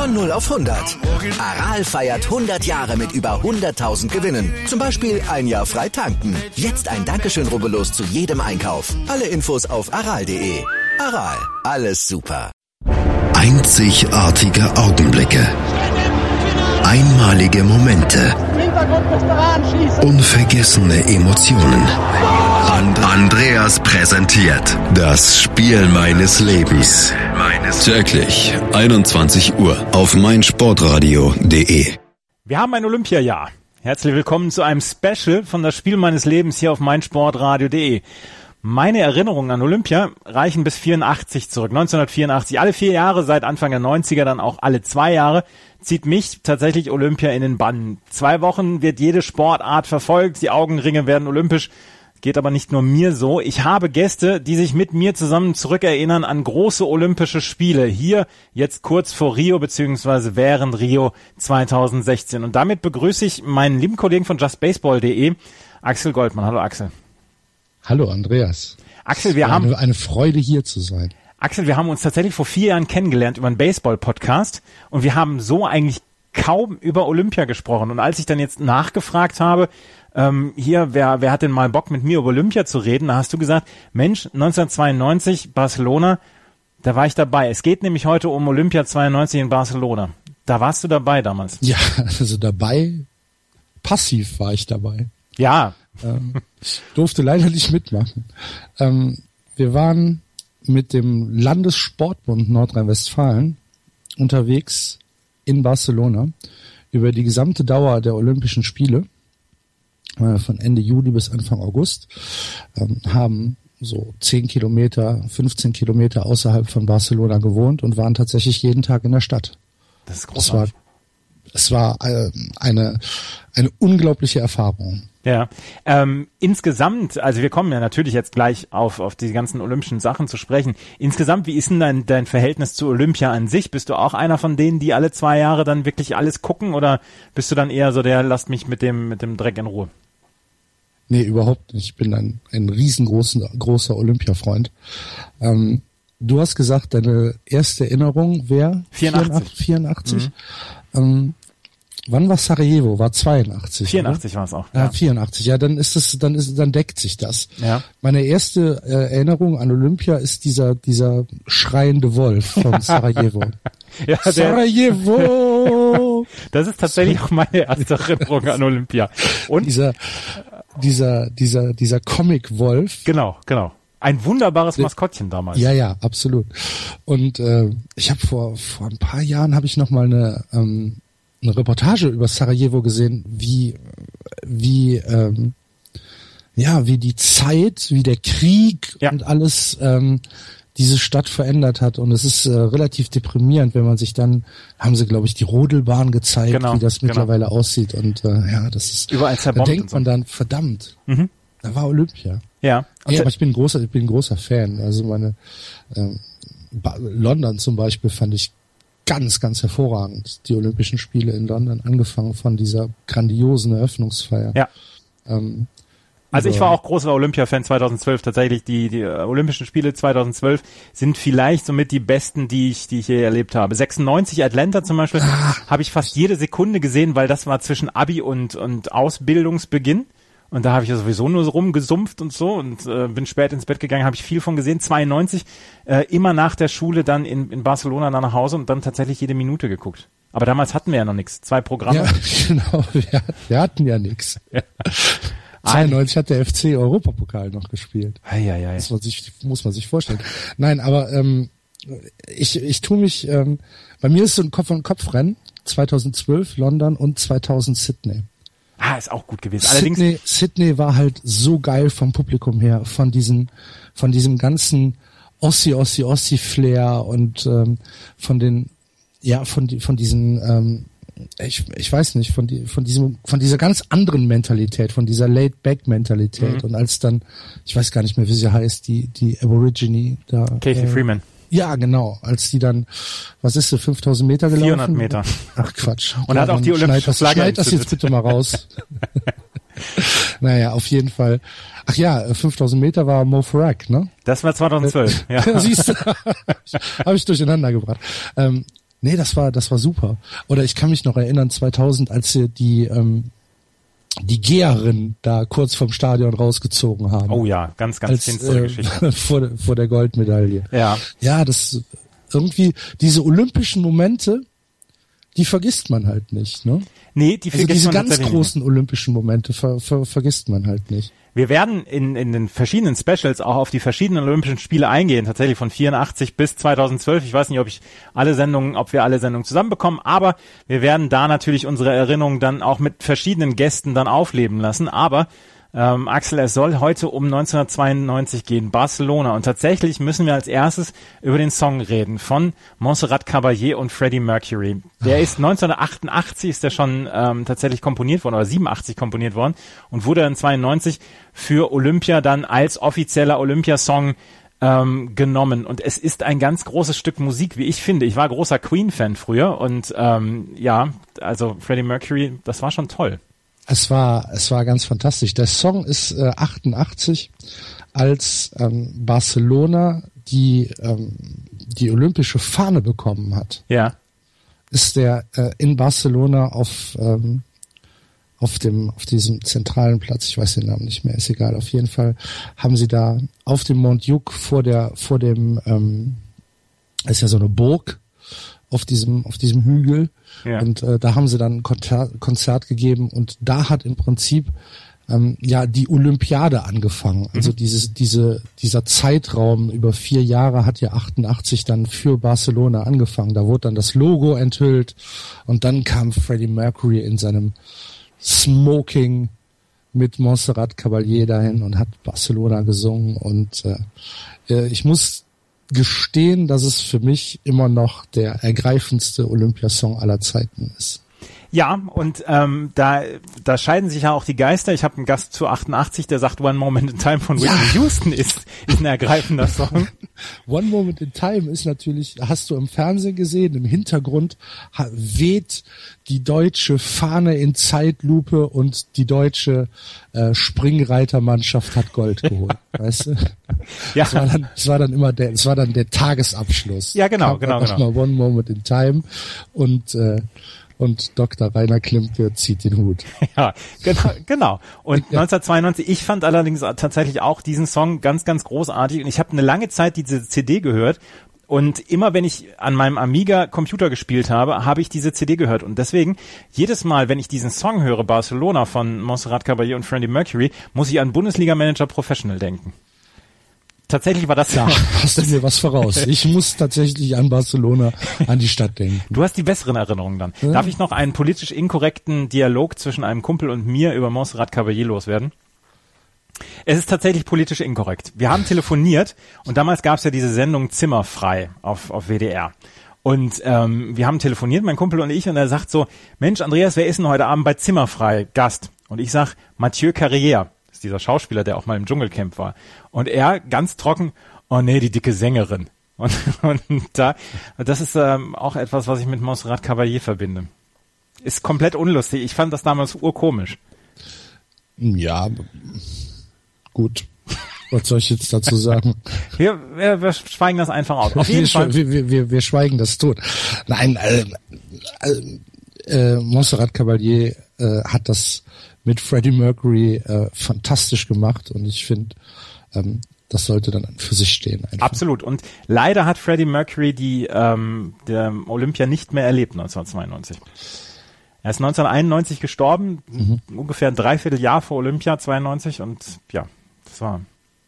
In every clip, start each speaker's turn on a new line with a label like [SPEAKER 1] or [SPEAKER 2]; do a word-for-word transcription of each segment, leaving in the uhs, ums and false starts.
[SPEAKER 1] Von null auf hundert. Aral feiert hundert Jahre mit über hunderttausend Gewinnen. Zum Beispiel ein Jahr frei tanken. Jetzt ein Dankeschön, rubbellos zu jedem Einkauf. Alle Infos auf aral punkt de. Aral, alles super.
[SPEAKER 2] Einzigartige Augenblicke. Einmalige Momente. Unvergessene Emotionen. And- Andreas präsentiert das Spiel meines Lebens. Täglich einundzwanzig Uhr auf meinsportradio punkt de.
[SPEAKER 3] Wir haben ein Olympiajahr. Herzlich willkommen zu einem Special von das Spiel meines Lebens hier auf meinsportradio punkt de. Meine Erinnerungen an Olympia reichen bis vierundachtzig zurück, neunzehnhundertvierundachtzig. Alle vier Jahre, seit Anfang der neunziger, dann auch alle zwei Jahre, zieht mich tatsächlich Olympia in den Bann. Zwei Wochen wird jede Sportart verfolgt, die Augenringe werden olympisch. Geht aber nicht nur mir so. Ich habe Gäste, die sich mit mir zusammen zurückerinnern an große Olympische Spiele. Hier jetzt kurz vor Rio beziehungsweise während Rio zweitausendsechzehn. Und damit begrüße ich meinen lieben Kollegen von just baseball punkt de, Axel Goldmann. Hallo Axel.
[SPEAKER 4] Hallo Andreas.
[SPEAKER 3] Axel, wir
[SPEAKER 4] eine,
[SPEAKER 3] haben
[SPEAKER 4] eine Freude hier zu sein.
[SPEAKER 3] Axel, wir haben uns tatsächlich vor vier Jahren kennengelernt über einen Baseball-Podcast und wir haben so eigentlich kaum über Olympia gesprochen. Und als ich dann jetzt nachgefragt habe, ähm, hier, wer, wer hat denn mal Bock mit mir über Olympia zu reden, da hast du gesagt, Mensch, neunzehnhundertzweiundneunzig, Barcelona, da war ich dabei. Es geht nämlich heute um Olympia zweiundneunzig in Barcelona. Da warst du dabei damals.
[SPEAKER 4] Ja, also dabei, passiv war ich dabei.
[SPEAKER 3] Ja.
[SPEAKER 4] Ähm, ich durfte leider nicht mitmachen. Ähm, wir waren mit dem Landessportbund Nordrhein-Westfalen unterwegs in Barcelona über die gesamte Dauer der Olympischen Spiele, äh, von Ende Juli bis Anfang August, ähm, haben so zehn Kilometer, fünfzehn Kilometer außerhalb von Barcelona gewohnt und waren tatsächlich jeden Tag in der Stadt.
[SPEAKER 3] Das ist großartig.
[SPEAKER 4] Es war, es war äh, eine, eine unglaubliche Erfahrung.
[SPEAKER 3] Ja, ähm, insgesamt, also wir kommen ja natürlich jetzt gleich auf auf die ganzen olympischen Sachen zu sprechen. Insgesamt, wie ist denn dein, dein Verhältnis zu Olympia an sich? Bist du auch einer von denen, die alle zwei Jahre dann wirklich alles gucken, oder bist du dann eher so der, lasst mich mit dem mit dem Dreck in Ruhe?
[SPEAKER 4] Nee, überhaupt nicht. Ich bin ein, ein riesengroßer großer Olympia-Freund. Ähm, du hast gesagt, deine erste Erinnerung wäre
[SPEAKER 3] vierundachtzig.
[SPEAKER 4] vierundachtzig. Mhm. Ähm, Wann war Sarajevo? War zweiundachtzig.
[SPEAKER 3] vierundachtzig war es auch.
[SPEAKER 4] Ja, ja, vierundachtzig. Ja, dann ist es, dann ist, dann deckt sich das.
[SPEAKER 3] Ja.
[SPEAKER 4] Meine erste äh, Erinnerung an Olympia ist dieser, dieser schreiende Wolf von Sarajevo.
[SPEAKER 3] Ja, der,
[SPEAKER 4] Sarajevo!
[SPEAKER 3] Das ist tatsächlich auch meine erste Erinnerung an Olympia. Und
[SPEAKER 4] dieser, dieser, dieser, dieser Comic-Wolf.
[SPEAKER 3] Genau, genau. Ein wunderbares Maskottchen damals.
[SPEAKER 4] Ja, ja, absolut. Und äh, ich habe vor vor ein paar Jahren habe ich noch mal eine ähm, eine Reportage über Sarajevo gesehen, wie wie ähm, ja wie die Zeit, wie der Krieg
[SPEAKER 3] ja.
[SPEAKER 4] und alles ähm, diese Stadt verändert hat. Und es ist äh, relativ deprimierend, wenn man sich dann, haben sie glaube ich die Rodelbahn gezeigt,
[SPEAKER 3] genau,
[SPEAKER 4] wie das mittlerweile
[SPEAKER 3] genau.
[SPEAKER 4] aussieht. Und äh, ja, das ist
[SPEAKER 3] überall zerbombt.
[SPEAKER 4] Da denkt man dann, verdammt, mhm. da war Olympia.
[SPEAKER 3] Ja.
[SPEAKER 4] Ja, aber ich bin ein großer, ich bin ein großer Fan. Also meine ähm, London zum Beispiel fand ich ganz, ganz hervorragend. Die Olympischen Spiele in London, angefangen von dieser grandiosen Eröffnungsfeier.
[SPEAKER 3] Ja.
[SPEAKER 4] Ähm,
[SPEAKER 3] also ich war auch großer Olympia-Fan zweitausendzwölf. Tatsächlich, die, die Olympischen Spiele zweitausendzwölf sind vielleicht somit die besten, die ich, die ich je erlebt habe. sechsundneunzig Atlanta zum Beispiel ah. habe ich fast jede Sekunde gesehen, weil das war zwischen Abi und, und Ausbildungsbeginn. Und da habe ich ja sowieso nur so rumgesumpft und so und äh, bin spät ins Bett gegangen, habe ich viel von gesehen. zweiundneunzig, äh, immer nach der Schule dann in, in Barcelona dann nach Hause und dann tatsächlich jede Minute geguckt. Aber damals hatten wir ja noch nichts. Zwei Programme.
[SPEAKER 4] Ja, genau. Wir, wir hatten ja nichts. Ja. zweiundneunzig hat der F C Europapokal noch gespielt.
[SPEAKER 3] Ei, ei, ei.
[SPEAKER 4] Das muss man sich, muss man sich vorstellen. Nein, aber ähm, ich, ich tue mich, ähm, bei mir ist so ein Kopf-an-Kopf-Rennen, zweitausendzwölf London und zweitausend Sydney.
[SPEAKER 3] Ah, ist auch gut gewesen. Allerdings
[SPEAKER 4] Sydney, Sydney war halt so geil vom Publikum her, von diesem, von diesem ganzen Ossi, Ossi, Ossi-Flair und ähm, von den, ja, von die, von diesen, ähm, ich, ich weiß nicht, von die, von diesem, von dieser ganz anderen Mentalität, von dieser Laid-Back-Mentalität. Mhm. Und als dann, ich weiß gar nicht mehr, wie sie heißt, die, die Aborigine da.
[SPEAKER 3] Casey
[SPEAKER 4] äh,
[SPEAKER 3] Freeman.
[SPEAKER 4] Ja, genau. Als die dann, was ist sie, fünftausend Meter gelaufen?
[SPEAKER 3] vierhundert Meter.
[SPEAKER 4] Ach Quatsch.
[SPEAKER 3] Und
[SPEAKER 4] ja,
[SPEAKER 3] hat auch die olympische Flagge.
[SPEAKER 4] Schneid das jetzt bitte mal raus. Naja, auf jeden Fall. Ach ja, fünftausend Meter war Mo Farah, ne?
[SPEAKER 3] Das war zweitausendzwölf, ja.
[SPEAKER 4] Siehst du, habe ich durcheinander gebracht. Ähm, Nee, das war, das war super. Oder ich kann mich noch erinnern, zweitausend, als sie die, ähm, die Geherin da kurz vom Stadion rausgezogen haben.
[SPEAKER 3] Oh ja, ganz, ganz finstere
[SPEAKER 4] äh,
[SPEAKER 3] Geschichte.
[SPEAKER 4] vor, vor der Goldmedaille.
[SPEAKER 3] Ja.
[SPEAKER 4] Ja, das irgendwie, diese olympischen Momente, die vergisst man halt nicht, ne?
[SPEAKER 3] Nee, die
[SPEAKER 4] also
[SPEAKER 3] vergisst
[SPEAKER 4] diese
[SPEAKER 3] man
[SPEAKER 4] ganz
[SPEAKER 3] tatsächlich
[SPEAKER 4] großen olympischen Momente ver, ver, vergisst man halt nicht.
[SPEAKER 3] Wir werden in, in den verschiedenen Specials auch auf die verschiedenen Olympischen Spiele eingehen, tatsächlich von vierundachtzig bis zweitausendzwölf. Ich weiß nicht, ob ich alle Sendungen, ob wir alle Sendungen zusammenbekommen, aber wir werden da natürlich unsere Erinnerungen dann auch mit verschiedenen Gästen dann aufleben lassen. Aber ähm, Axel, es soll heute um neunzehnhundertzweiundneunzig gehen, Barcelona. Und tatsächlich müssen wir als erstes über den Song reden von Montserrat Caballé und Freddie Mercury. Der ist neunzehnhundertachtundachtzig ist der schon ähm, tatsächlich komponiert worden, oder siebenundachtzig komponiert worden und wurde dann zweiundneunzig für Olympia dann als offizieller Olympiasong ähm, genommen. Und es ist ein ganz großes Stück Musik, wie ich finde. Ich war großer Queen-Fan früher und ähm, ja, also Freddie Mercury, das war schon toll.
[SPEAKER 4] Es war, es war ganz fantastisch. Der Song ist äh, achtundachtzig, als ähm, Barcelona die ähm, die olympische Fahne bekommen hat.
[SPEAKER 3] Ja.
[SPEAKER 4] Ist der äh, in Barcelona auf ähm, auf dem auf diesem zentralen Platz, ich weiß den Namen nicht mehr, ist egal. Auf jeden Fall haben sie da auf dem Montjuic vor der vor dem ähm, ist ja so eine Burg auf diesem auf diesem Hügel. Ja. Und äh, da haben sie dann ein Konzert, Konzert gegeben und da hat im Prinzip ähm, ja die Olympiade angefangen. Also mhm. dieses diese dieser Zeitraum über vier Jahre hat ja achtundachtzig dann für Barcelona angefangen. Da wurde dann das Logo enthüllt und dann kam Freddie Mercury in seinem Smoking mit Montserrat Caballé dahin und hat Barcelona gesungen und äh, ich muss gestehen, dass es für mich immer noch der ergreifendste Olympiasong aller Zeiten ist.
[SPEAKER 3] Ja, und ähm, da da scheiden sich ja auch die Geister. Ich habe einen Gast zu achtundachtzig, der sagt, One Moment in Time von Whitney ja. Houston ist, ist ein ergreifender Song.
[SPEAKER 4] One Moment in Time ist natürlich, hast du im Fernsehen gesehen, im Hintergrund weht die deutsche Fahne in Zeitlupe und die deutsche äh, Springreitermannschaft hat Gold geholt, weißt du? Ja. Das war dann, das war dann immer der, das war dann der Tagesabschluss.
[SPEAKER 3] Ja, genau, genau, genau.
[SPEAKER 4] Mal One Moment in Time und äh, Und Doktor Rainer Klimke zieht den Hut.
[SPEAKER 3] Ja, genau, genau. Und ja. neunzehnhundertzweiundneunzig, ich fand allerdings tatsächlich auch diesen Song ganz, ganz großartig. Und ich habe eine lange Zeit diese C D gehört. Und immer wenn ich an meinem Amiga Computer gespielt habe, habe ich diese C D gehört. Und deswegen, jedes Mal, wenn ich diesen Song höre, Barcelona von Montserrat Caballé und Freddie Mercury, muss ich an Bundesliga-Manager Professional denken. Tatsächlich war das
[SPEAKER 4] ja. Hast du mir was voraus? Ich muss tatsächlich an Barcelona, an die Stadt denken.
[SPEAKER 3] Du hast die besseren Erinnerungen dann. Ja. Darf ich noch einen politisch inkorrekten Dialog zwischen einem Kumpel und mir über Montserrat Caballé loswerden? Es ist tatsächlich politisch inkorrekt. Wir haben telefoniert und damals gab es ja diese Sendung Zimmerfrei auf auf W D R. Und ähm, wir haben telefoniert, mein Kumpel und ich, und er sagt so, Mensch, Andreas, wer ist denn heute Abend bei Zimmerfrei Gast? Und ich sag, Mathieu Carrière. Dieser Schauspieler, der auch mal im Dschungelcamp war. Und er ganz trocken, oh nee, die dicke Sängerin. Und, und da, das ist ähm, auch etwas, was ich mit Montserrat Caballé verbinde. Ist komplett unlustig. Ich fand das damals urkomisch.
[SPEAKER 4] Ja, gut. Was soll ich jetzt dazu sagen?
[SPEAKER 3] Wir, wir, wir schweigen das einfach aus. Auf jeden
[SPEAKER 4] wir,
[SPEAKER 3] Fall.
[SPEAKER 4] Wir, wir, wir schweigen das tot. Nein, äh, äh, äh, Montserrat Caballé äh, hat das mit Freddie Mercury äh, fantastisch gemacht und ich finde, ähm, das sollte dann für sich stehen. Einfach.
[SPEAKER 3] Absolut. Und leider hat Freddie Mercury die ähm, der Olympia nicht mehr erlebt neunzehnhundertzweiundneunzig. Er ist neunzehnhunderteinundneunzig gestorben, mhm. ungefähr ein Dreivierteljahr vor Olympia zweiundneunzig und ja, das war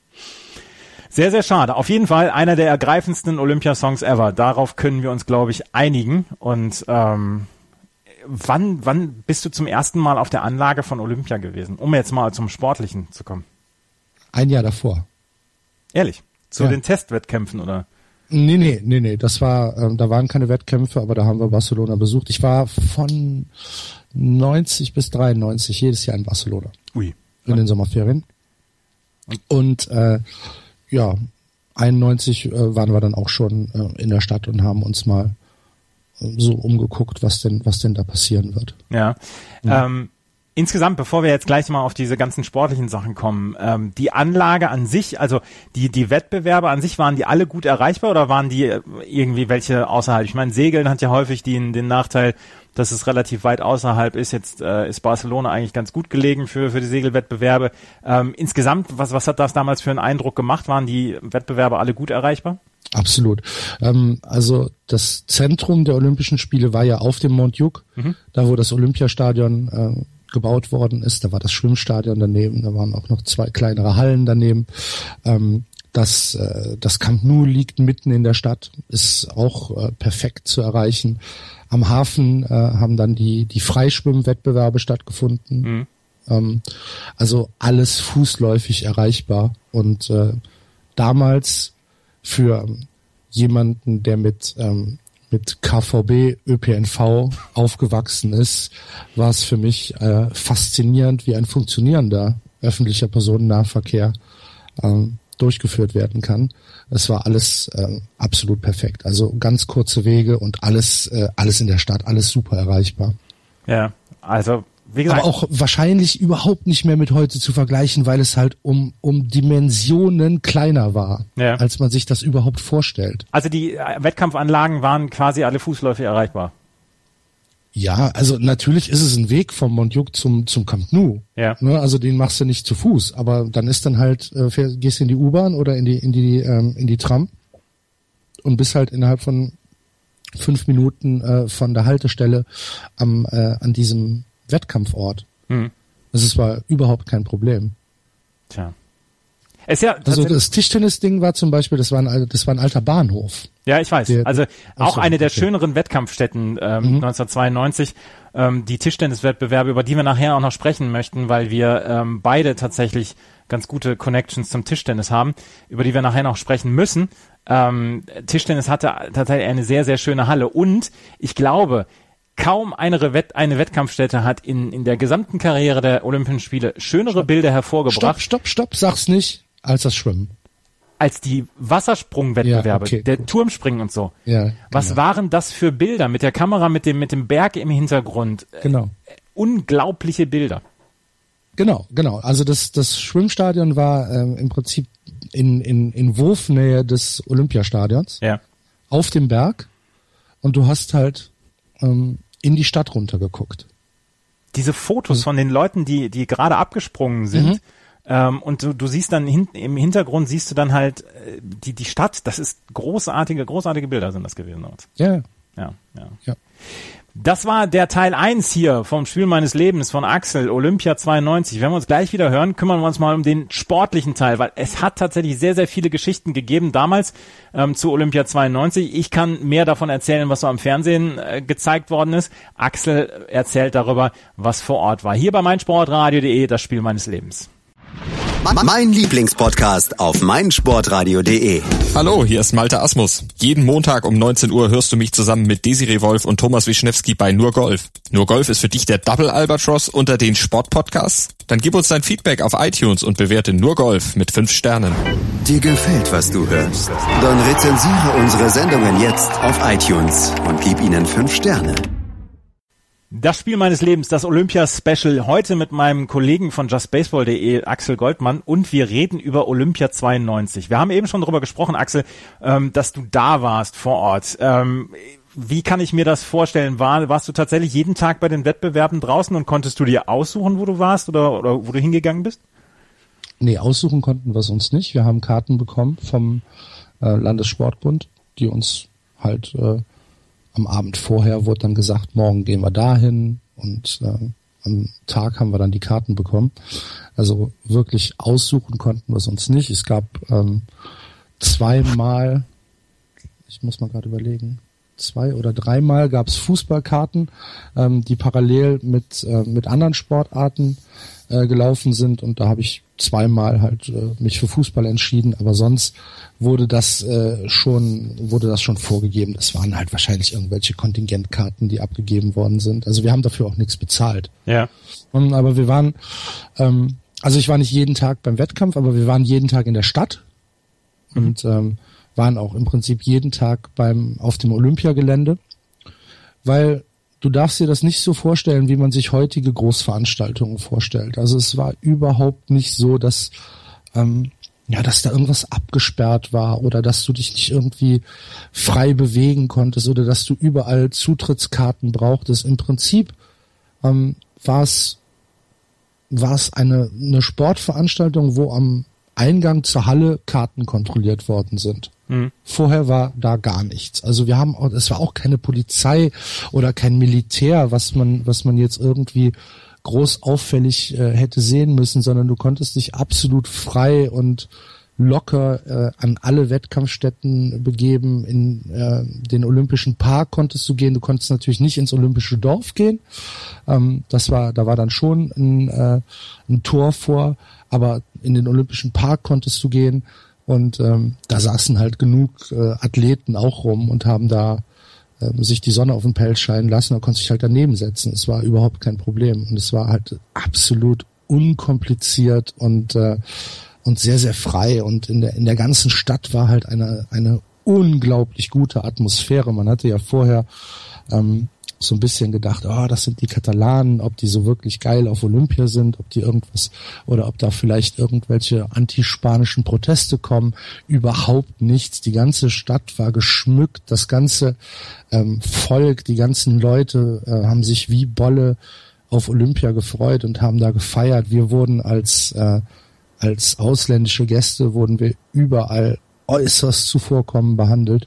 [SPEAKER 3] sehr, sehr schade. Auf jeden Fall einer der ergreifendsten Olympia-Songs ever. Darauf können wir uns, glaube ich, einigen und ähm, Wann, wann bist du zum ersten Mal auf der Anlage von Olympia gewesen, um jetzt mal zum Sportlichen zu kommen?
[SPEAKER 4] Ein Jahr davor.
[SPEAKER 3] Ehrlich? Zu
[SPEAKER 4] ja.
[SPEAKER 3] den Testwettkämpfen, oder?
[SPEAKER 4] Nee, nee, nee, nee, das war, ähm, da waren keine Wettkämpfe, aber da haben wir Barcelona besucht. Ich war von neunzig bis dreiundneunzig jedes Jahr in Barcelona.
[SPEAKER 3] Ui.
[SPEAKER 4] In den Sommerferien. Und, äh, ja, einundneunzig äh, waren wir dann auch schon äh, in der Stadt und haben uns mal so umgeguckt, was denn, was denn da passieren wird.
[SPEAKER 3] Ja. ja. Ähm, Insgesamt, bevor wir jetzt gleich mal auf diese ganzen sportlichen Sachen kommen, ähm, die Anlage an sich, also die die Wettbewerbe an sich, waren die alle gut erreichbar oder waren die irgendwie welche außerhalb? Ich meine, Segeln hat ja häufig den, den Nachteil, dass es relativ weit außerhalb ist. Jetzt äh, ist Barcelona eigentlich ganz gut gelegen für für die Segelwettbewerbe. Ähm, insgesamt, was was hat das damals für einen Eindruck gemacht? Waren die Wettbewerbe alle gut erreichbar?
[SPEAKER 4] Absolut. Ähm, also das Zentrum der Olympischen Spiele war ja auf dem Montjuic, mhm. da wo das Olympiastadion äh, gebaut worden ist. Da war das Schwimmstadion daneben, da waren auch noch zwei kleinere Hallen daneben. Ähm, das, äh, das Camp Nou liegt mitten in der Stadt, ist auch äh, perfekt zu erreichen. Am Hafen äh, haben dann die, die Freischwimmwettbewerbe stattgefunden. Mhm. Ähm, also alles fußläufig erreichbar. Und äh, damals für jemanden, der mit ähm, mit K V B, Ö P N V aufgewachsen ist, war es für mich äh, faszinierend, wie ein funktionierender öffentlicher Personennahverkehr ähm, durchgeführt werden kann. Es war alles äh, absolut perfekt. Also ganz kurze Wege und alles äh, alles in der Stadt, alles super erreichbar.
[SPEAKER 3] Ja, also wie gesagt,
[SPEAKER 4] aber auch wahrscheinlich überhaupt nicht mehr mit heute zu vergleichen, weil es halt um um Dimensionen kleiner war, ja. als man sich das überhaupt vorstellt.
[SPEAKER 3] Also die Wettkampfanlagen waren quasi alle fußläufig erreichbar.
[SPEAKER 4] Ja, also natürlich ist es ein Weg vom Montjuic zum zum Camp Nou.
[SPEAKER 3] Ja.
[SPEAKER 4] Ne, also den machst du nicht zu Fuß, aber dann ist dann halt äh, fährst, gehst in die U-Bahn oder in die in die ähm, in die Tram und bist halt innerhalb von fünf Minuten äh, von der Haltestelle am äh, an diesem Wettkampfort. Hm. Das ist zwar überhaupt kein Problem.
[SPEAKER 3] Tja. Ist ja
[SPEAKER 4] also das Tischtennis-Ding war zum Beispiel, das war ein, das war ein alter Bahnhof.
[SPEAKER 3] Ja, ich weiß. Der, also auch so, eine der okay. schöneren Wettkampfstätten ähm, mhm. neunzehnhundertzweiundneunzig. Ähm, die Tischtenniswettbewerbe, über die wir nachher auch noch sprechen möchten, weil wir ähm, beide tatsächlich ganz gute Connections zum Tischtennis haben, über die wir nachher noch sprechen müssen. Ähm, Tischtennis hatte tatsächlich eine sehr, sehr schöne Halle und ich glaube, kaum eine, Wett, eine Wettkampfstätte hat in, in der gesamten Karriere der Olympischen Spiele schönere stopp. Bilder hervorgebracht.
[SPEAKER 4] Stopp, stopp, stopp, sag's nicht, als das Schwimmen.
[SPEAKER 3] Als die Wassersprungwettbewerbe, ja, okay, der gut. Turmspringen und so.
[SPEAKER 4] Ja,
[SPEAKER 3] was genau. waren das für Bilder mit der Kamera, mit dem, mit dem Berg im Hintergrund?
[SPEAKER 4] Genau.
[SPEAKER 3] Äh, unglaubliche Bilder.
[SPEAKER 4] Genau, genau. Also das, das Schwimmstadion war ähm, im Prinzip in, in, in Wurfnähe des Olympiastadions.
[SPEAKER 3] Ja.
[SPEAKER 4] Auf dem Berg. Und du hast halt ähm, in die Stadt runtergeguckt.
[SPEAKER 3] Diese Fotos mhm. von den Leuten, die die gerade abgesprungen sind, mhm. ähm, und du, du siehst dann hin, im Hintergrund siehst du dann halt äh, die die Stadt. Das ist großartige großartige Bilder sind das gewesen.
[SPEAKER 4] Ja.
[SPEAKER 3] Ja, ja.
[SPEAKER 4] ja.
[SPEAKER 3] Das war der Teil eins hier vom Spiel meines Lebens von Axel, Olympia zweiundneunzig. Wenn wir uns gleich wieder hören, kümmern wir uns mal um den sportlichen Teil, weil es hat tatsächlich sehr, sehr viele Geschichten gegeben damals ähm, zu Olympia zweiundneunzig. Ich kann mehr davon erzählen, was so am Fernsehen äh, gezeigt worden ist. Axel erzählt darüber, was vor Ort war. Hier bei meinsportradio punkt de, das Spiel meines Lebens.
[SPEAKER 1] Mein Lieblingspodcast auf meinsportradio punkt de.
[SPEAKER 5] Hallo, hier ist Malte Asmus. Jeden Montag um neunzehn Uhr hörst du mich zusammen mit Desiree Wolf und Thomas Wischnewski bei Nur Golf. Nur Golf ist für dich der Double Albatross unter den Sportpodcasts? Dann gib uns dein Feedback auf iTunes und bewerte Nur Golf mit fünf Sternen.
[SPEAKER 1] Dir gefällt, was du hörst? Dann rezensiere unsere Sendungen jetzt auf iTunes und gib ihnen fünf Sterne.
[SPEAKER 3] Das Spiel meines Lebens, das Olympia-Special, heute mit meinem Kollegen von just baseball punkt de, Axel Goldmann, und wir reden über Olympia zweiundneunzig. Wir haben eben schon darüber gesprochen, Axel, ähm, dass du da warst vor Ort. Ähm, wie kann ich mir das vorstellen? War, warst du tatsächlich jeden Tag bei den Wettbewerben draußen und konntest du dir aussuchen, wo du warst oder, oder wo du hingegangen bist?
[SPEAKER 4] Nee, aussuchen konnten wir es uns nicht. Wir haben Karten bekommen vom äh, Landessportbund, die uns halt äh, am Abend vorher wurde dann gesagt, morgen gehen wir dahin, und äh, am Tag haben wir dann die Karten bekommen. Also wirklich aussuchen konnten wir es uns nicht. Es gab ähm, zweimal, ich muss mal gerade überlegen, zwei oder dreimal gab es Fußballkarten, ähm, die parallel mit äh, mit anderen Sportarten äh, gelaufen sind, und da habe ich zweimal halt äh, mich für Fußball entschieden, aber sonst wurde das äh, schon wurde das schon vorgegeben. Das waren halt wahrscheinlich irgendwelche Kontingentkarten, die abgegeben worden sind. Also wir haben dafür auch nichts bezahlt.
[SPEAKER 3] Ja.
[SPEAKER 4] Um, aber wir waren, ähm, also ich war nicht jeden Tag beim Wettkampf, aber wir waren jeden Tag in der Stadt mhm. und ähm, waren auch im Prinzip jeden Tag beim auf dem Olympiagelände, weil du darfst dir das nicht so vorstellen, wie man sich heutige Großveranstaltungen vorstellt. Also es war überhaupt nicht so, dass ähm, ja, dass da irgendwas abgesperrt war oder dass du dich nicht irgendwie frei bewegen konntest oder dass du überall Zutrittskarten brauchtest. Im Prinzip ähm, war es war es eine eine Sportveranstaltung, wo am Eingang zur Halle Karten kontrolliert worden sind. Mhm. Vorher war da gar nichts. Also wir haben, es war auch keine Polizei oder kein Militär, was man was man jetzt irgendwie groß auffällig äh, hätte sehen müssen, sondern du konntest dich absolut frei und locker äh, an alle Wettkampfstätten begeben. In äh, den Olympischen Park konntest du gehen. Du konntest natürlich nicht ins Olympische Dorf gehen. Ähm, das war, da war dann schon ein, äh, ein Tor vor, aber in den Olympischen Park konntest du gehen und ähm, da saßen halt genug äh, Athleten auch rum und haben da sich die Sonne auf den Pelz scheinen lassen, da konnte ich halt daneben setzen. Es war überhaupt kein Problem und es war halt absolut unkompliziert und äh, und sehr, sehr frei und in der in der ganzen Stadt war halt eine eine unglaublich gute Atmosphäre. Man hatte ja vorher ähm, so ein bisschen gedacht, oh, das sind die Katalanen, ob die so wirklich geil auf Olympia sind, ob die irgendwas oder ob da vielleicht irgendwelche antispanischen Proteste kommen. Überhaupt nichts. Die ganze Stadt war geschmückt, das ganze ähm, Volk, die ganzen Leute äh, haben sich wie Bolle auf Olympia gefreut und haben da gefeiert. Wir wurden als äh, als ausländische Gäste wurden wir überall äußerst zuvorkommend behandelt.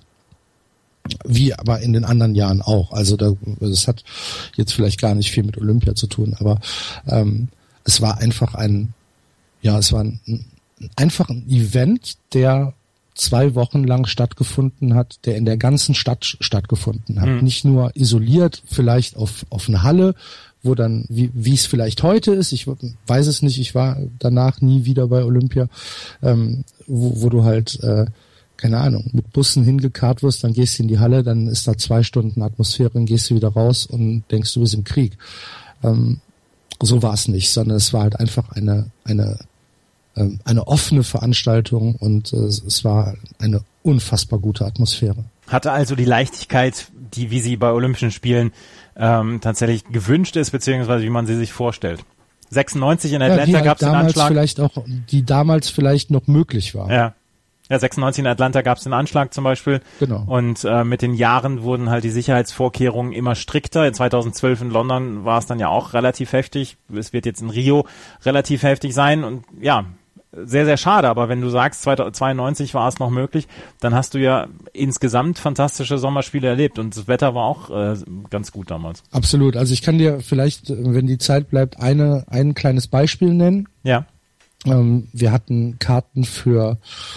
[SPEAKER 4] Wie aber in den anderen Jahren auch. Also da, das hat jetzt vielleicht gar nicht viel mit Olympia zu tun, aber ähm, es war einfach ein, ja, es war ein, einfach ein Event, der zwei Wochen lang stattgefunden hat, der in der ganzen Stadt stattgefunden hat. Mhm. Nicht nur isoliert, vielleicht auf auf eine Halle, wo dann, wie wie es vielleicht heute ist, ich weiß es nicht, ich war danach nie wieder bei Olympia, ähm, wo, wo du halt äh, keine Ahnung, mit Bussen hingekarrt wirst, dann gehst du in die Halle, dann ist da zwei Stunden Atmosphäre, dann gehst du wieder raus und denkst, du bist im Krieg. Ähm, so war es nicht, sondern es war halt einfach eine eine ähm, eine offene Veranstaltung und äh, es war eine unfassbar gute Atmosphäre.
[SPEAKER 3] Hatte also die Leichtigkeit, die, wie sie bei Olympischen Spielen ähm, tatsächlich gewünscht ist, beziehungsweise wie man sie sich vorstellt. sechsundneunzig in Atlanta
[SPEAKER 4] ja, halt
[SPEAKER 3] gab es den Anschlag.
[SPEAKER 4] Vielleicht auch, die damals vielleicht noch möglich war.
[SPEAKER 3] Ja. Ja, sechsundneunzig in Atlanta gab es den Anschlag zum Beispiel.
[SPEAKER 4] Genau.
[SPEAKER 3] Und äh, mit den Jahren wurden halt die Sicherheitsvorkehrungen immer strikter. In zweitausendzwölf in London war es dann ja auch relativ heftig. Es wird jetzt in Rio relativ heftig sein. Und ja, sehr, sehr schade. Aber wenn du sagst, zweiundneunzig war es noch möglich, dann hast du ja insgesamt fantastische Sommerspiele erlebt. Und das Wetter war auch äh, ganz gut damals.
[SPEAKER 4] Absolut. Also ich kann dir vielleicht, wenn die Zeit bleibt, eine ein kleines Beispiel nennen.
[SPEAKER 3] Ja.
[SPEAKER 4] Ähm, wir hatten Karten für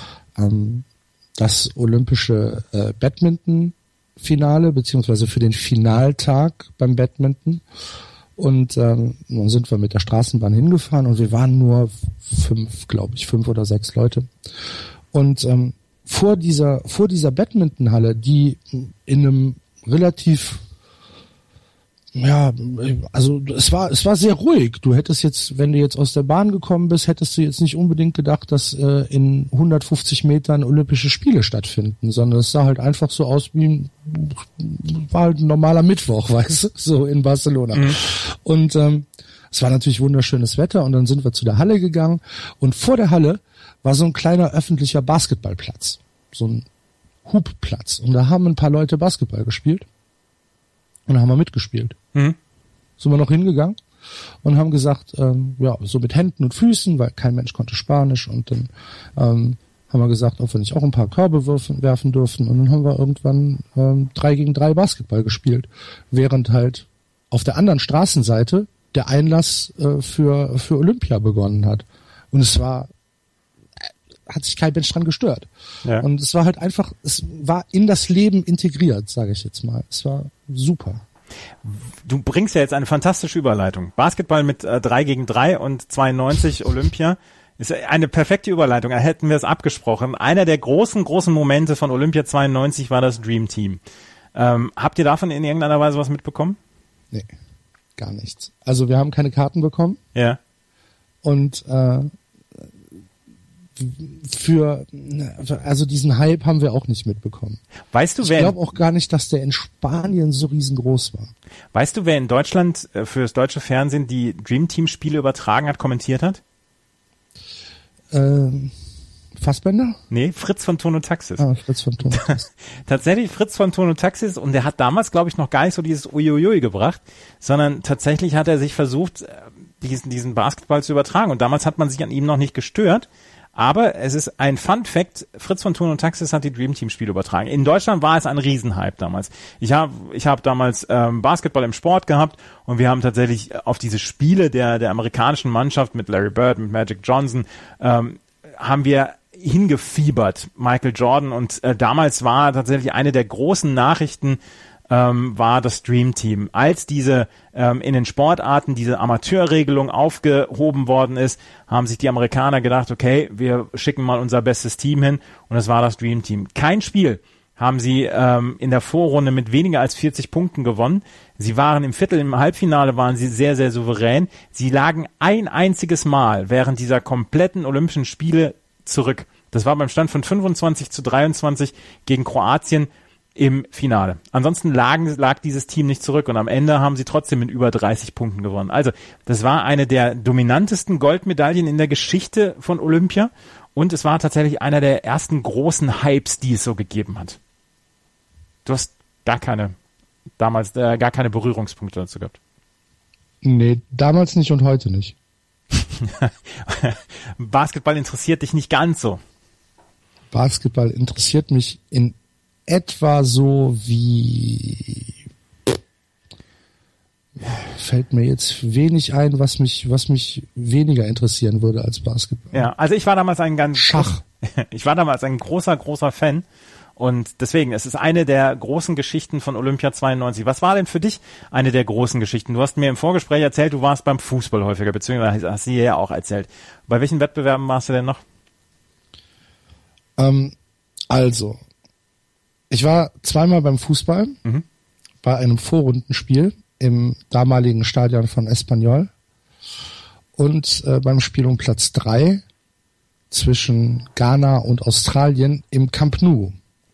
[SPEAKER 4] das olympische äh, Badminton-Finale, beziehungsweise für den Finaltag beim Badminton. Und ähm, dann sind wir mit der Straßenbahn hingefahren und wir waren nur fünf, glaube ich, fünf oder sechs Leute. Und ähm, vor dieser vor dieser Badmintonhalle, die in einem relativ ja, also es war es war sehr ruhig. Du hättest jetzt, wenn du jetzt aus der Bahn gekommen bist, hättest du jetzt nicht unbedingt gedacht, dass äh, in hundertfünfzig Metern Olympische Spiele stattfinden, sondern es sah halt einfach so aus wie ein, war halt ein normaler Mittwoch, weißt du, so in Barcelona. Mhm. Und ähm, es war natürlich wunderschönes Wetter und dann sind wir zu der Halle gegangen und vor der Halle war so ein kleiner öffentlicher Basketballplatz, so ein Hubplatz und da haben ein paar Leute Basketball gespielt. Und dann haben wir mitgespielt. Mhm. Sind wir noch hingegangen und haben gesagt, ähm, ja, so mit Händen und Füßen, weil kein Mensch konnte Spanisch. Und dann ähm, haben wir gesagt, ob wir nicht auch ein paar Körbe werfen, werfen dürfen. Und dann haben wir irgendwann ähm, drei gegen drei Basketball gespielt. Während halt auf der anderen Straßenseite der Einlass äh, für für Olympia begonnen hat. Und es war, hat sich kein Mensch dran gestört. Ja. Und es war halt einfach, es war in das Leben integriert, sage ich jetzt mal. Es war super.
[SPEAKER 3] Du bringst ja jetzt eine fantastische Überleitung. Basketball mit äh, drei gegen drei und zweiundneunzig Olympia ist eine perfekte Überleitung. Da hätten wir es abgesprochen. Einer der großen, großen Momente von Olympia zweiundneunzig war das Dream Team. Ähm, habt ihr davon in irgendeiner Weise was mitbekommen?
[SPEAKER 4] Nee, gar nichts. Also wir haben keine Karten bekommen.
[SPEAKER 3] Ja.
[SPEAKER 4] Und äh, für, also diesen Hype haben wir auch nicht mitbekommen.
[SPEAKER 3] Weißt du,
[SPEAKER 4] ich
[SPEAKER 3] wer
[SPEAKER 4] glaube auch gar nicht, dass der in Spanien so riesengroß war.
[SPEAKER 3] Weißt du, wer in Deutschland äh, für das deutsche Fernsehen die Dream Team Spiele übertragen hat, kommentiert hat?
[SPEAKER 4] Ähm, Fassbender?
[SPEAKER 3] Nee, Fritz von Tonotaxis.
[SPEAKER 4] Ah, Fritz von Tonotaxis.
[SPEAKER 3] Tatsächlich Fritz von Tonotaxis, und der hat damals, glaube ich, noch gar nicht so dieses Uiuiui gebracht, sondern tatsächlich hat er sich versucht, diesen, diesen Basketball zu übertragen, und damals hat man sich an ihm noch nicht gestört. Aber es ist ein Fun-Fact, Fritz von Tonotaxis hat die Dream Team Spiele übertragen. In Deutschland war es ein Riesenhype damals. Ich habe ich hab damals ähm, Basketball im Sport gehabt, und wir haben tatsächlich auf diese Spiele der der amerikanischen Mannschaft mit Larry Bird, mit Magic Johnson, ähm, haben wir hingefiebert, Michael Jordan. Und äh, damals war tatsächlich eine der großen Nachrichten, ähm, war das Dream Team. Als diese ähm, in den Sportarten diese Amateurregelung aufgehoben worden ist, haben sich die Amerikaner gedacht, okay, wir schicken mal unser bestes Team hin, und das war das Dream Team. Kein Spiel haben sie ähm, in der Vorrunde mit weniger als vierzig Punkten gewonnen. Sie waren im Viertel, im Halbfinale waren sie sehr, sehr souverän. Sie lagen ein einziges Mal während dieser kompletten Olympischen Spiele zurück. Das war beim Stand von fünfundzwanzig zu dreiundzwanzig gegen Kroatien im Finale. Ansonsten lagen, lag dieses Team nicht zurück, und am Ende haben sie trotzdem mit über dreißig Punkten gewonnen. Also das war eine der dominantesten Goldmedaillen in der Geschichte von Olympia, und es war tatsächlich einer der ersten großen Hypes, die es so gegeben hat. Du hast gar keine, damals äh, gar keine Berührungspunkte dazu gehabt.
[SPEAKER 4] Nee, damals nicht und heute nicht.
[SPEAKER 3] Basketball interessiert dich nicht ganz so.
[SPEAKER 4] Basketball interessiert mich in etwa so wie, fällt mir jetzt wenig ein, was mich, was mich weniger interessieren würde als Basketball.
[SPEAKER 3] Ja, also ich war damals ein ganz,
[SPEAKER 4] Schach.
[SPEAKER 3] Ich war damals ein großer, großer Fan, und deswegen, es ist eine der großen Geschichten von Olympia zweiundneunzig. Was war denn für dich eine der großen Geschichten? Du hast mir im Vorgespräch erzählt, du warst beim Fußball häufiger, beziehungsweise hast du hier ja auch erzählt. Bei welchen Wettbewerben warst du denn noch?
[SPEAKER 4] Ähm, also, ich war zweimal beim Fußball, mhm. bei einem Vorrundenspiel im damaligen Stadion von Espanyol, und äh, beim Spiel um Platz drei zwischen Ghana und Australien im Camp Nou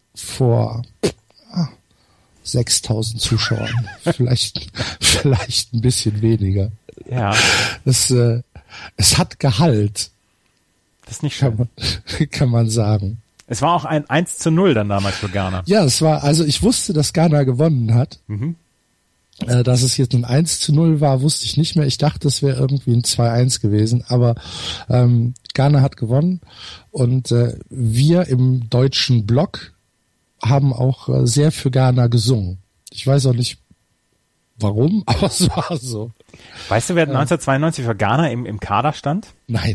[SPEAKER 4] vor ah, sechstausend Zuschauern. vielleicht, vielleicht ein bisschen weniger.
[SPEAKER 3] Ja.
[SPEAKER 4] Es, äh, es hat Gehalt.
[SPEAKER 3] Das ist nicht schön.
[SPEAKER 4] Kann man, kann man sagen.
[SPEAKER 3] Es war auch ein eins zu null dann damals für Ghana.
[SPEAKER 4] Ja, es war, also ich wusste, dass Ghana gewonnen hat. Mhm. Äh, dass es jetzt ein eins zu null war, wusste ich nicht mehr. Ich dachte, es wäre irgendwie ein zwei eins gewesen, aber ähm, Ghana hat gewonnen, und äh, wir im deutschen Block haben auch äh, sehr für Ghana gesungen. Ich weiß auch nicht warum, aber es war so.
[SPEAKER 3] Weißt du, wer äh, neunzehnhundertzweiundneunzig für Ghana im, im Kader stand?
[SPEAKER 4] Nein.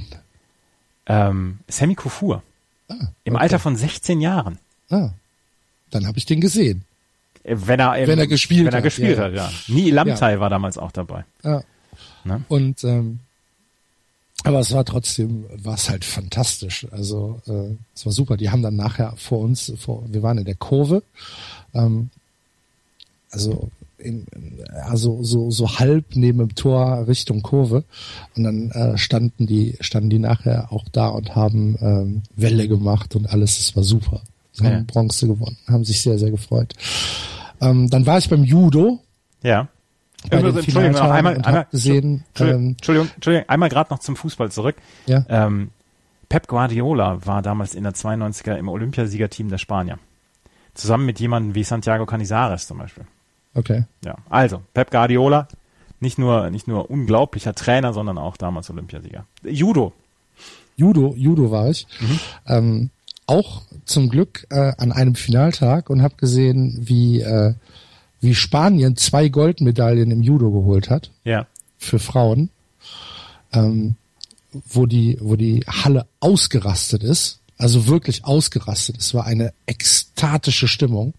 [SPEAKER 3] Ähm, Sammy Kufur. Ah, okay. Im Alter von sechzehn Jahren.
[SPEAKER 4] Ah, dann habe ich den gesehen.
[SPEAKER 3] Wenn er, im,
[SPEAKER 4] wenn er gespielt
[SPEAKER 3] wenn er
[SPEAKER 4] hat.
[SPEAKER 3] Gespielt
[SPEAKER 4] ja.
[SPEAKER 3] hat, ja. Nie Lamtai
[SPEAKER 4] ja.
[SPEAKER 3] war damals auch dabei.
[SPEAKER 4] Ja.
[SPEAKER 3] Ne?
[SPEAKER 4] Und ähm, aber es war trotzdem, war es halt fantastisch. Also äh, es war super. Die haben dann nachher vor uns, vor, wir waren in der Kurve, ähm, also in, also so so halb neben dem Tor Richtung Kurve, und dann äh, standen die standen die nachher auch da und haben ähm, Welle gemacht und alles. Es war super. Sie
[SPEAKER 3] ja.
[SPEAKER 4] haben Bronze gewonnen, haben sich sehr sehr gefreut. Ähm, dann war ich beim Judo.
[SPEAKER 3] Ja.
[SPEAKER 4] Bei den
[SPEAKER 3] Entschuldigung, noch einmal, einmal
[SPEAKER 4] gesehen,
[SPEAKER 3] Entschuldigung,
[SPEAKER 4] ähm,
[SPEAKER 3] Entschuldigung, Entschuldigung, einmal gerade noch zum Fußball zurück.
[SPEAKER 4] Ja.
[SPEAKER 3] Ähm, Pep Guardiola war damals in der zweiundneunziger im Olympiasiegerteam der Spanier. Zusammen mit jemandem wie Santiago Canizares zum Beispiel.
[SPEAKER 4] Okay.
[SPEAKER 3] Ja. Also, Pep Guardiola, nicht nur, nicht nur unglaublicher Trainer, sondern auch damals Olympiasieger. Judo.
[SPEAKER 4] Judo, Judo war ich. Mhm. Ähm, auch zum Glück äh, an einem Finaltag, und habe gesehen, wie äh, wie Spanien zwei Goldmedaillen im Judo geholt hat.
[SPEAKER 3] Ja.
[SPEAKER 4] Für Frauen. Ähm, wo die wo die Halle ausgerastet ist. Also wirklich ausgerastet. Es war eine ekstatische Stimmung.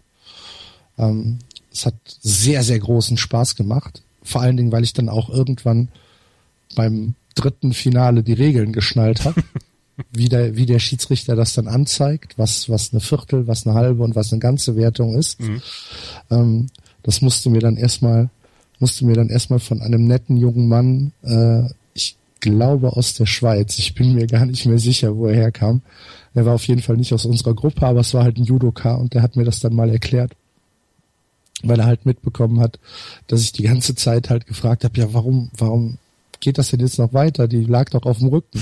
[SPEAKER 4] Ähm, es hat sehr, sehr großen Spaß gemacht. Vor allen Dingen, weil ich dann auch irgendwann beim dritten Finale die Regeln geschnallt habe. wie der, wie der Schiedsrichter das dann anzeigt, was, was eine Viertel, was eine halbe und was eine ganze Wertung ist. Mhm. Ähm, das musste mir dann erstmal, musste mir dann erstmal von einem netten jungen Mann, äh, ich glaube aus der Schweiz. Ich bin mir gar nicht mehr sicher, wo er herkam. Er war auf jeden Fall nicht aus unserer Gruppe, aber es war halt ein Judoka und der hat mir das dann mal erklärt, weil er halt mitbekommen hat, dass ich die ganze Zeit halt gefragt habe, ja, warum, warum geht das denn jetzt noch weiter? Die lag doch auf dem Rücken.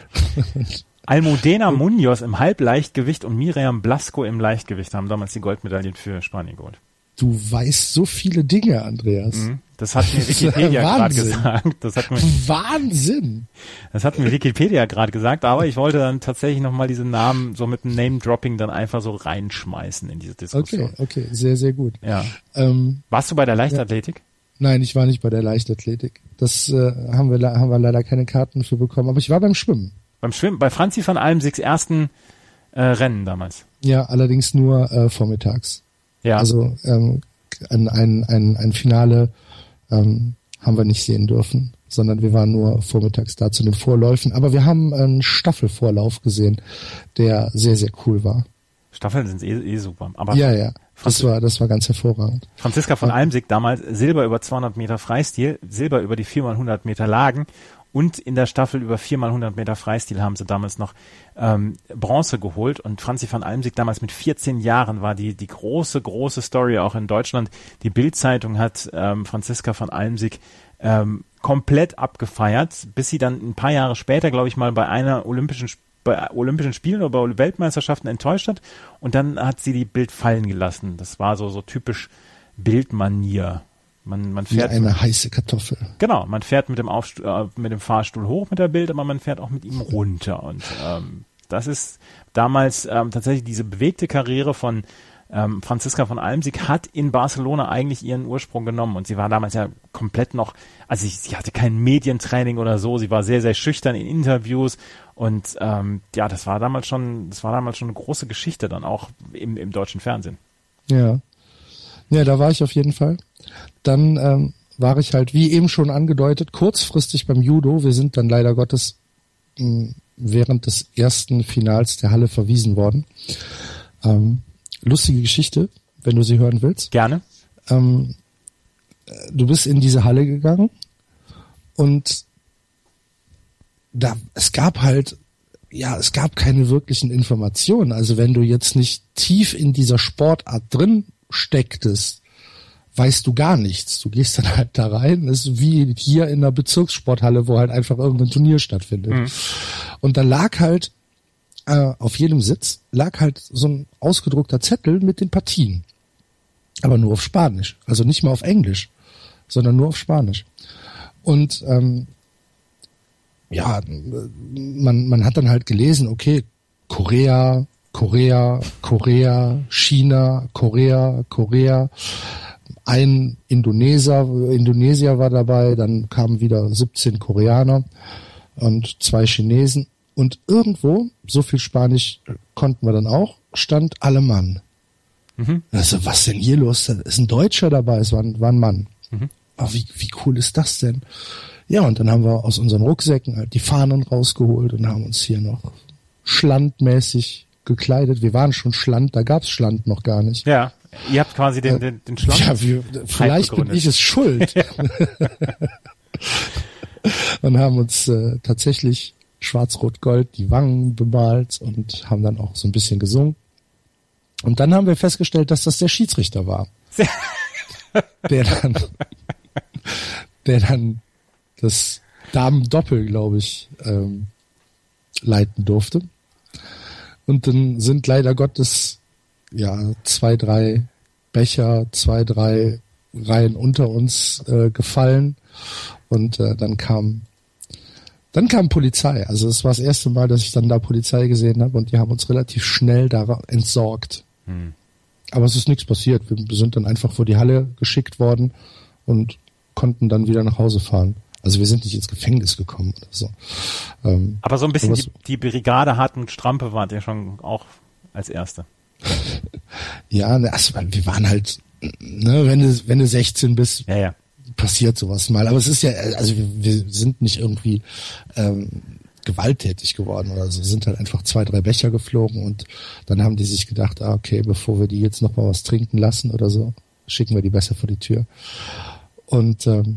[SPEAKER 3] Almudena Munoz im Halbleichtgewicht und Miriam Blasco im Leichtgewicht haben damals die Goldmedaillen für Spanien geholt.
[SPEAKER 4] Du weißt so viele Dinge, Andreas.
[SPEAKER 3] Das hat mir Wikipedia gerade gesagt. Das hat mir,
[SPEAKER 4] Wahnsinn!
[SPEAKER 3] Das hat mir Wikipedia gerade gesagt, aber ich wollte dann tatsächlich nochmal diese Namen so mit einem Name-Dropping dann einfach so reinschmeißen in diese Diskussion.
[SPEAKER 4] Okay, okay, sehr, sehr gut.
[SPEAKER 3] Ja.
[SPEAKER 4] Ähm,
[SPEAKER 3] Warst du bei der Leichtathletik?
[SPEAKER 4] Ja. Nein, ich war nicht bei der Leichtathletik. Das äh, haben wir haben wir leider keine Karten für bekommen, aber ich war beim Schwimmen.
[SPEAKER 3] Beim Schwimmen, bei Franzi van Almsigs ersten äh, Rennen damals.
[SPEAKER 4] Ja, allerdings nur äh, vormittags.
[SPEAKER 3] Ja.
[SPEAKER 4] Also ähm, ein, ein, ein, ein Finale ähm, haben wir nicht sehen dürfen, sondern wir waren nur vormittags da zu den Vorläufen. Aber wir haben einen Staffelvorlauf gesehen, der sehr, sehr cool war.
[SPEAKER 3] Staffeln sind eh, eh super. Aber
[SPEAKER 4] ja, ja,
[SPEAKER 3] Franz-
[SPEAKER 4] das war das war ganz hervorragend.
[SPEAKER 3] Franziska von Almsig damals Silber über zweihundert Meter Freistil, Silber über die vier mal hundert Meter Lagen und in der Staffel über vier mal hundert Meter Freistil haben sie damals noch ähm, Bronze geholt und Franzi van Almsig damals mit vierzehn Jahren war die die große, große Story auch in Deutschland. Die Bild-Zeitung hat ähm, Franziska van Almsig ähm, komplett abgefeiert, bis sie dann ein paar Jahre später, glaube ich mal, bei einer Olympischen bei Olympischen Spielen oder bei Weltmeisterschaften enttäuscht hat und dann hat sie die Bild fallen gelassen. Das war so so typisch Bildmanier. Man, man fährt
[SPEAKER 4] wie eine heiße Kartoffel.
[SPEAKER 3] Genau, man fährt mit dem Aufstu- äh, mit dem Fahrstuhl hoch mit der Bild, aber man fährt auch mit ihm runter. Und ähm, das ist damals ähm, tatsächlich diese bewegte Karriere von ähm, Franziska von Almsig hat in Barcelona eigentlich ihren Ursprung genommen. Und sie war damals ja komplett noch, also sie, sie hatte kein Medientraining oder so, sie war sehr, sehr schüchtern in Interviews. Und ähm, ja, das war damals schon, das war damals schon eine große Geschichte dann auch im, im deutschen Fernsehen.
[SPEAKER 4] Ja. Ja, da war ich auf jeden Fall. Dann ähm, war ich halt, wie eben schon angedeutet, kurzfristig beim Judo. Wir sind dann leider Gottes mh, während des ersten Finals der Halle verwiesen worden. Ähm, lustige Geschichte, wenn du sie hören willst.
[SPEAKER 3] Gerne.
[SPEAKER 4] Ähm, du bist in diese Halle gegangen und da es gab halt, ja, es gab keine wirklichen Informationen. Also wenn du jetzt nicht tief in dieser Sportart drin stecktest, weißt du gar nichts. Du gehst dann halt da rein, das ist wie hier in der Bezirkssporthalle, wo halt einfach irgendein Turnier stattfindet. Mhm. Und da lag halt, äh, auf jedem Sitz, lag halt so ein ausgedruckter Zettel mit den Partien. Aber nur auf Spanisch. Also nicht mal auf Englisch, sondern nur auf Spanisch. Und ähm, ja, man, man hat dann halt gelesen, okay, Korea, Korea, Korea, China, Korea, Korea, ein Indoneser, Indonesier war dabei, dann kamen wieder siebzehn Koreaner und zwei Chinesen und irgendwo, so viel Spanisch konnten wir dann auch, stand Alemann. Mhm. Also was denn hier los? Da ist ein Deutscher dabei, es war ein, war ein Mann. Mhm. Aber wie, wie cool ist das denn? Ja, und dann haben wir aus unseren Rucksäcken halt die Fahnen rausgeholt und haben uns hier noch schlandmäßig gekleidet. Wir waren schon Schland, da gab's Schland noch gar nicht.
[SPEAKER 3] Ja, ihr habt quasi den, den, den Schland.
[SPEAKER 4] Ja, wir, vielleicht bin ich es schuld. Und haben uns äh, tatsächlich schwarz-rot-gold die Wangen bemalt und haben dann auch so ein bisschen gesungen. Und dann haben wir festgestellt, dass das der Schiedsrichter war. der dann, der dann das Damen-Doppel, glaube ich, ähm, leiten durfte. Und dann sind leider Gottes ja zwei, drei Becher, zwei, drei Reihen unter uns äh, gefallen und äh, dann kam dann kam Polizei. Also es war das erste Mal, dass ich dann da Polizei gesehen habe und die haben uns relativ schnell da entsorgt. Hm. Aber es ist nichts passiert. Wir sind dann einfach vor die Halle geschickt worden und konnten dann wieder nach Hause fahren. Also wir sind nicht ins Gefängnis gekommen oder so. Ähm,
[SPEAKER 3] aber so ein bisschen die, die Brigade Hartmut Strampe wart ihr schon auch als Erste.
[SPEAKER 4] Ja, also wir waren halt, ne, wenn du, wenn du sechzehn bist,
[SPEAKER 3] ja, ja.
[SPEAKER 4] passiert sowas mal. Aber es ist ja, also wir, wir sind nicht irgendwie ähm, gewalttätig geworden oder so. Sind halt einfach zwei, drei Becher geflogen und dann haben die sich gedacht, ah, okay, bevor wir die jetzt noch mal was trinken lassen oder so, schicken wir die besser vor die Tür. Und ähm,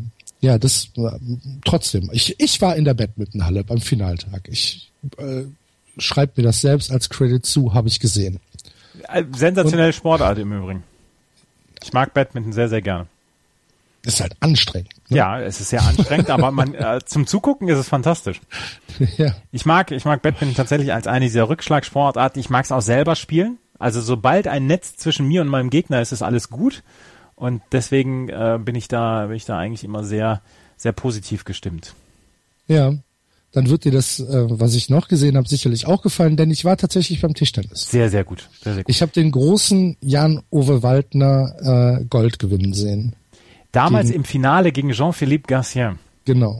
[SPEAKER 4] Ja, das äh, trotzdem. Ich, ich war in der Badmintonhalle beim Finaltag. Ich äh, schreibe mir das selbst als Credit zu, habe ich gesehen.
[SPEAKER 3] Sensationelle Sportart im Übrigen. Ich mag Badminton sehr, sehr gerne.
[SPEAKER 4] Ist halt anstrengend. Ne?
[SPEAKER 3] Ja, es ist sehr anstrengend, aber man äh, zum Zugucken ist es fantastisch.
[SPEAKER 4] Ja.
[SPEAKER 3] Ich mag, ich mag Badminton tatsächlich als eine dieser Rückschlagsportarten. Ich mag es auch selber spielen. Also sobald ein Netz zwischen mir und meinem Gegner ist, ist alles gut. Und deswegen äh, bin ich da, bin ich da eigentlich immer sehr, sehr positiv gestimmt.
[SPEAKER 4] Ja, dann wird dir das, äh, was ich noch gesehen habe, sicherlich auch gefallen, denn ich war tatsächlich beim Tischtennis.
[SPEAKER 3] Sehr, sehr gut. Sehr, sehr gut.
[SPEAKER 4] Ich habe den großen Jan-Ove Waldner äh, Gold gewinnen sehen.
[SPEAKER 3] Damals
[SPEAKER 4] gegen,
[SPEAKER 3] im Finale gegen Jean-Philippe Garcien.
[SPEAKER 4] Genau.